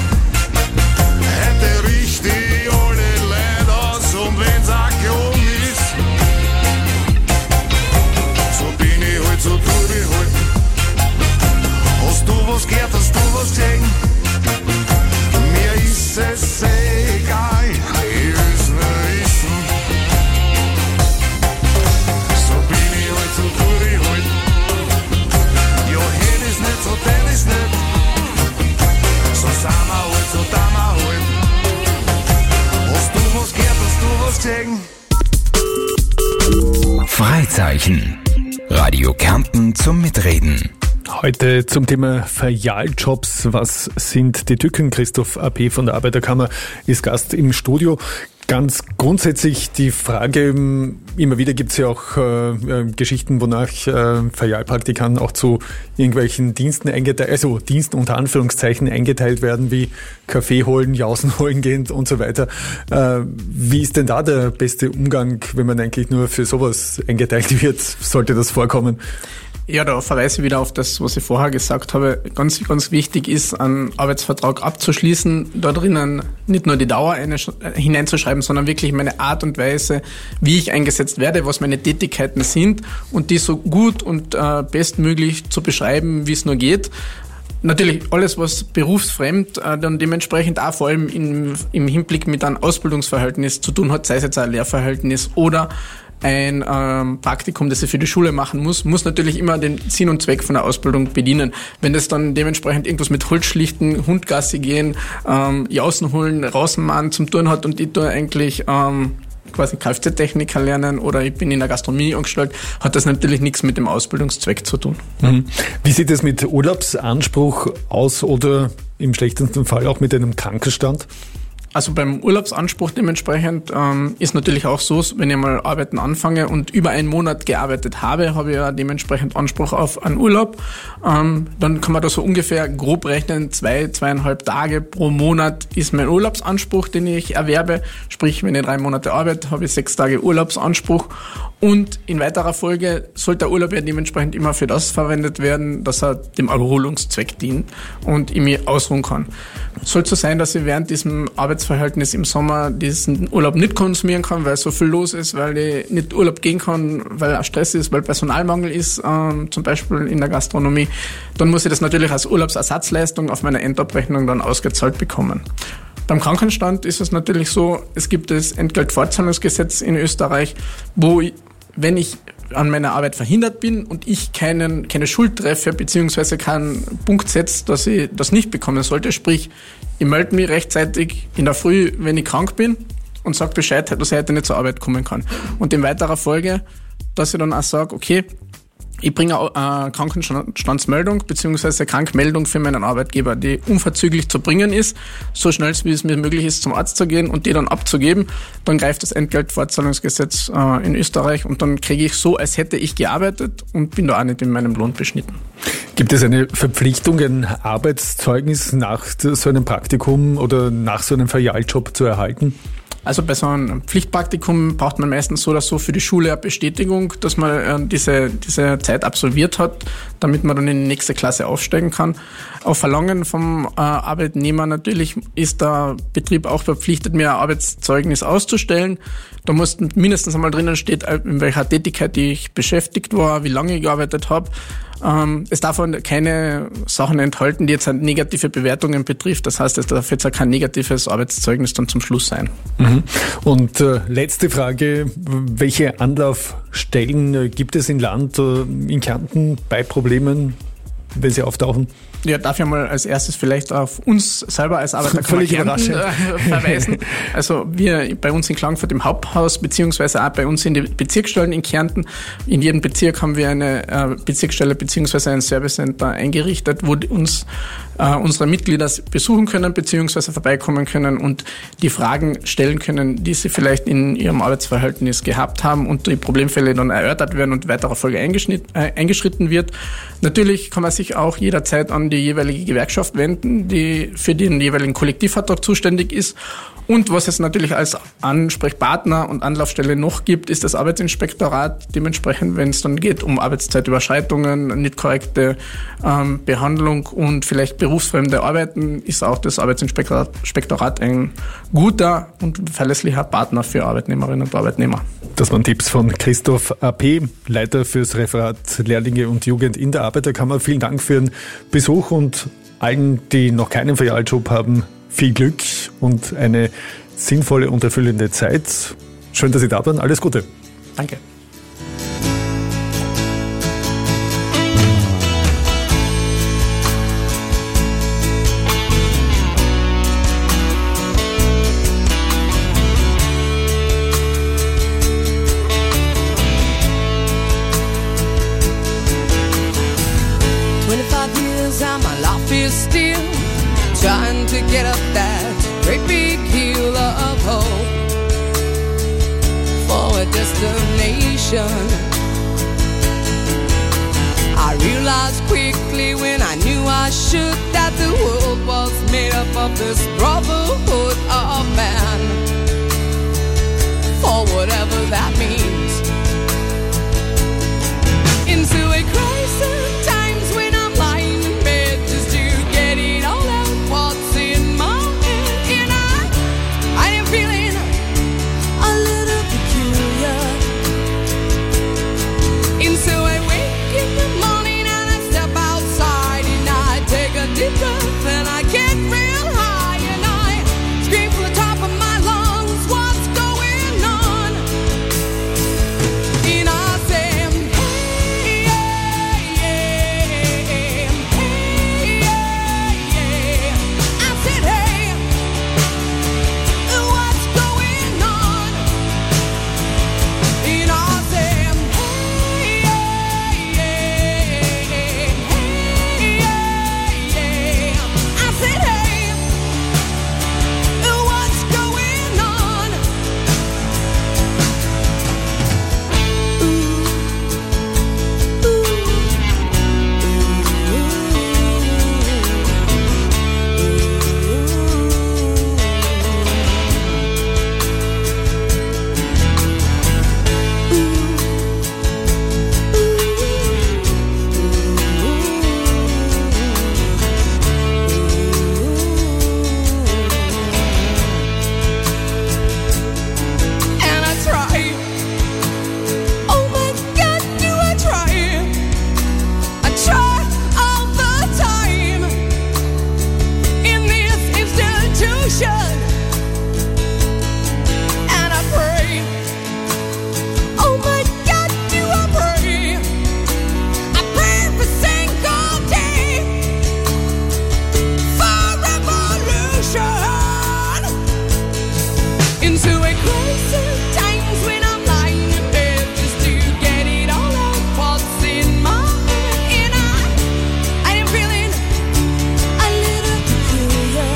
Freizeichen. Radio Kärnten zum Mitreden. Heute zum Thema Ferialjobs. Was sind die Tücken? Christoph A P von der Arbeiterkammer ist Gast im Studio. Ganz grundsätzlich die Frage, immer wieder gibt es ja auch äh, Geschichten, wonach äh, Ferialpraktikanten auch zu irgendwelchen Diensten eingeteilt, also Diensten unter Anführungszeichen eingeteilt werden, wie Kaffee holen, Jausen holen gehen und so weiter. Äh, wie ist denn da der beste Umgang, wenn man eigentlich nur für sowas eingeteilt wird? Sollte das vorkommen? Ja, da verweise ich wieder auf das, was ich vorher gesagt habe. Ganz, ganz wichtig ist, einen Arbeitsvertrag abzuschließen, da drinnen nicht nur die Dauer eine, hineinzuschreiben, sondern wirklich meine Art und Weise, wie ich eingesetzt werde, was meine Tätigkeiten sind und die so gut und äh, bestmöglich zu beschreiben, wie es nur geht. Natürlich alles, was berufsfremd äh, dann dementsprechend auch vor allem im, im Hinblick mit einem Ausbildungsverhältnis zu tun hat, sei es jetzt ein Lehrverhältnis oder ein ähm, Praktikum, das ich für die Schule machen muss, muss natürlich immer den Sinn und Zweck von der Ausbildung bedienen. Wenn das dann dementsprechend irgendwas mit Holzschlichten, Hundgassi gehen, ähm, Jausen holen, Rausmachen zum Tun hat und ich tue eigentlich ähm, quasi Kfz-Techniker lernen oder ich bin in der Gastronomie angestellt, hat das natürlich nichts mit dem Ausbildungszweck zu tun. Mhm. Wie sieht es mit Urlaubsanspruch aus oder im schlechtesten Fall auch mit einem Krankenstand? Also beim Urlaubsanspruch dementsprechend ähm, ist natürlich auch so, wenn ich mal arbeiten anfange und über einen Monat gearbeitet habe, habe ich ja dementsprechend Anspruch auf einen Urlaub. Ähm, dann kann man da so ungefähr grob rechnen, zwei, zweieinhalb Tage pro Monat ist mein Urlaubsanspruch, den ich erwerbe. Sprich, wenn ich drei Monate arbeite, habe ich sechs Tage Urlaubsanspruch. Und in weiterer Folge sollte der Urlaub ja dementsprechend immer für das verwendet werden, dass er dem Erholungszweck dient und ich mich ausruhen kann. Es soll so sein, dass ich während diesem Arbeitsverhältnis im Sommer diesen Urlaub nicht konsumieren kann, weil so viel los ist, weil ich nicht Urlaub gehen kann, weil auch Stress ist, weil Personalmangel ist, ähm, zum Beispiel in der Gastronomie. Dann muss ich das natürlich als Urlaubsersatzleistung auf meiner Endabrechnung dann ausgezahlt bekommen. Beim Krankenstand ist es natürlich so, es gibt das Entgeltfortzahlungsgesetz in Österreich, wo ich, wenn ich an meiner Arbeit verhindert bin und ich keinen, keine Schuld treffe, beziehungsweise keinen Punkt setze, dass ich das nicht bekommen sollte, sprich, ich melde mich rechtzeitig in der Früh, wenn ich krank bin und sage Bescheid, dass ich heute nicht zur Arbeit kommen kann. Und in weiterer Folge, dass ich dann auch sage, okay, ich bringe eine Krankenstandsmeldung bzw. Krankmeldung für meinen Arbeitgeber, die unverzüglich zu bringen ist, so schnell wie es mir möglich ist, zum Arzt zu gehen und die dann abzugeben. Dann greift das Entgeltfortzahlungsgesetz äh, in Österreich und dann kriege ich so, als hätte ich gearbeitet und bin da auch nicht in meinem Lohn beschnitten. Gibt es eine Verpflichtung, ein Arbeitszeugnis nach so einem Praktikum oder nach so einem Ferialjob zu erhalten? Also bei so einem Pflichtpraktikum braucht man meistens so oder so für die Schule eine Bestätigung, dass man äh, diese, diese Zeit absolviert hat, damit man dann in die nächste Klasse aufsteigen kann. Auf Verlangen vom äh, Arbeitnehmer natürlich ist der Betrieb auch verpflichtet, mir ein Arbeitszeugnis auszustellen. Da muss mindestens einmal drinnen steht, in welcher Tätigkeit ich beschäftigt war, wie lange ich gearbeitet habe. Ähm, es darf keine Sachen enthalten, die jetzt negative Bewertungen betrifft. Das heißt, es darf jetzt auch kein negatives Arbeitszeugnis dann zum Schluss sein. Mhm. Und äh, letzte Frage, welche Anlaufstellen äh, gibt es im Land, äh, in Kärnten bei Problemen, wenn sie auftauchen? Ja, darf ich mal als erstes vielleicht auf uns selber als Arbeiterkammer Kärnten äh, verweisen. Also wir bei uns in Klagenfurt im Haupthaus, beziehungsweise auch bei uns in den Bezirksstellen in Kärnten. In jedem Bezirk haben wir eine äh, Bezirksstelle beziehungsweise ein Service Center eingerichtet, wo uns äh, unsere Mitglieder besuchen können, beziehungsweise vorbeikommen können und die Fragen stellen können, die sie vielleicht in ihrem Arbeitsverhältnis gehabt haben und die Problemfälle dann erörtert werden und weiterer Folge eingeschnitten, äh, eingeschritten wird. Natürlich kann man sich auch jederzeit an die jeweilige Gewerkschaft wenden, die für den jeweiligen Kollektivvertrag zuständig ist. Und was es natürlich als Ansprechpartner und Anlaufstelle noch gibt, ist das Arbeitsinspektorat. Dementsprechend, wenn es dann geht um Arbeitszeitüberschreitungen, nicht korrekte ähm, Behandlung und vielleicht berufsfremde Arbeiten, ist auch das Arbeitsinspektorat ein guter und verlässlicher Partner für Arbeitnehmerinnen und Arbeitnehmer. Das waren Tipps von Christoph A P, Leiter fürs Referat Lehrlinge und Jugend in der Arbeiterkammer. Vielen Dank für Ihren Besuch und allen, die noch keinen Ferialjob haben, viel Glück und eine sinnvolle und erfüllende Zeit. Schön, dass Sie da waren. Alles Gute. Danke. still trying to get up that great big hill of hope for a destination. I realized quickly when I knew I should that the world was made up of this brotherhood of man, for whatever that means. Into a crisis, times when I'm lying in bed just to get it all out what's in my head. And I, I am feeling a little peculiar. And so I wake in the morning and I step outside and I take a deep breath and I get real high and I scream from the top of my lungs, what's going on? And I say, hey, yeah, yeah, hey, yeah, yeah. I said, hey, what's going on? And I said, hey, yeah, yeah, hey, yeah, yeah. I said, hey, what's going on? And I try. Oh my God, do I try? I try all the time in this institution. And I pray. Oh my God, do I pray? I pray every single day for revolution. Into a crisis, times when I'm lying in bed just to get it all out what's in my head. And I, I am feeling a little peculiar.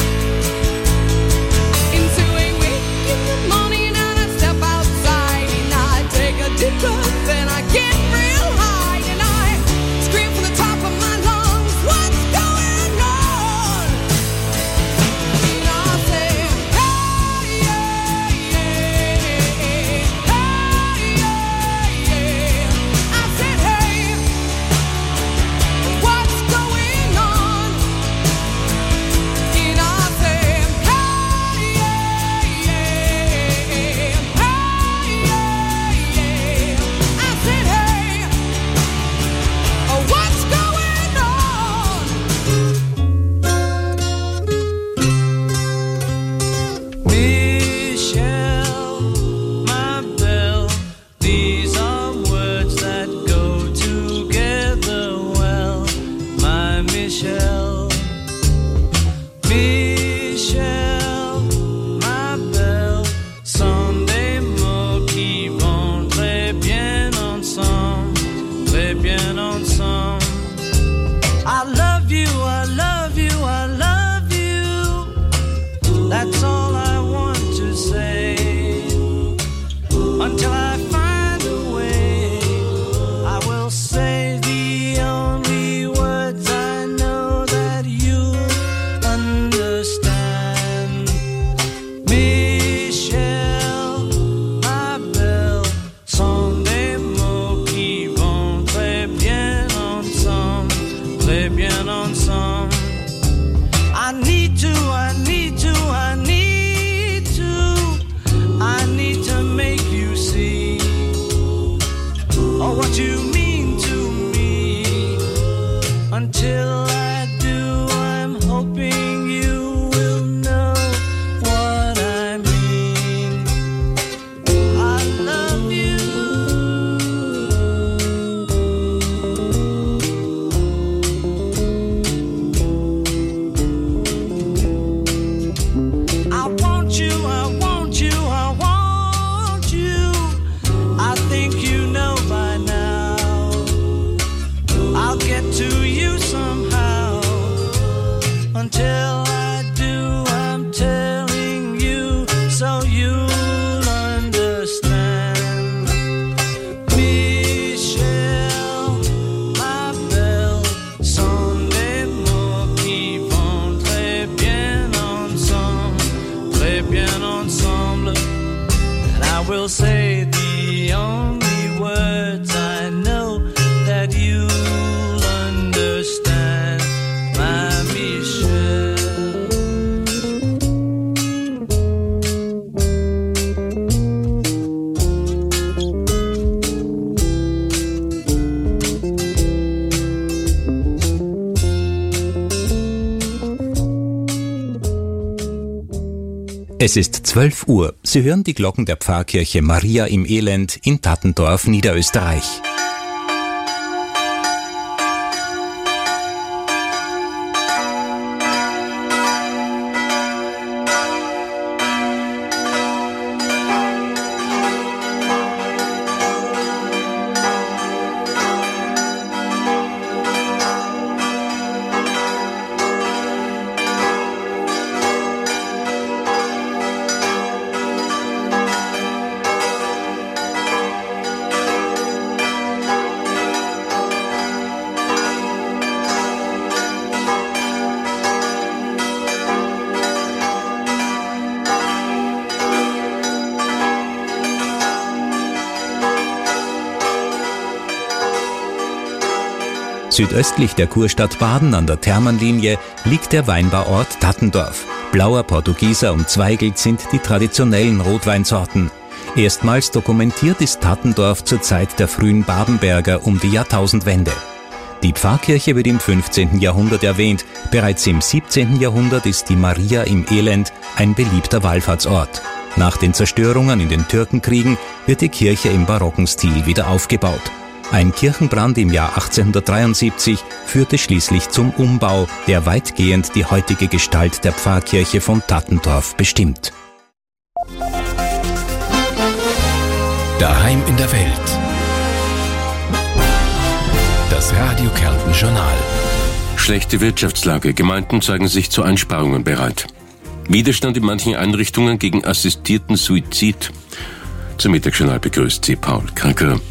Into a wake in the morning and I step outside and I take a deep breath and I get real high and I scream from the top of my lungs, what's going on? And I say, hey, yeah, yeah, hey, yeah, yeah. I said, hey, what's going on? And I said, hey, yeah, yeah, hey, yeah, yeah. I said, hey, what's going on? Michelle, my belle, these are words that go together well. My Michelle, Michelle, my belle, sont des mots qui vont très bien ensemble, très bien ensemble. I love you, I love you, I love you. That's all I want to say. Until I find a way, I will say the only words I know that you understand. Michelle, ma belle, sont des mots qui vont très bien ensemble, très bien ensemble. I need to, I need to, I need to, I need to make you see oh, what you mean to me. Until I do, I'm hoping you will know what I mean. I love you. I want you, I want you, I want you. I think you know by now. I'll get to you somehow. Es ist zwölf Uhr. Sie hören die Glocken der Pfarrkirche Maria im Elend in Tattendorf, Niederösterreich. Südöstlich der Kurstadt Baden an der Thermenlinie liegt der Weinbauort Tattendorf. Blauer Portugieser und Zweigelt sind die traditionellen Rotweinsorten. Erstmals dokumentiert ist Tattendorf zur Zeit der frühen Babenberger um die Jahrtausendwende. Die Pfarrkirche wird im fünfzehnten Jahrhundert erwähnt. Bereits im siebzehnten Jahrhundert ist die Maria im Elend ein beliebter Wallfahrtsort. Nach den Zerstörungen in den Türkenkriegen wird die Kirche im barocken Stil wieder aufgebaut. Ein Kirchenbrand im Jahr achtzehnhundertdreiundsiebzig führte schließlich zum Umbau, der weitgehend die heutige Gestalt der Pfarrkirche von Tattendorf bestimmt. Daheim in der Welt. Das Radio Kärnten Journal. Schlechte Wirtschaftslage. Gemeinden zeigen sich zu Einsparungen bereit. Widerstand in manchen Einrichtungen gegen assistierten Suizid. Zum Mittagsjournal begrüßt sie Paul Kranker.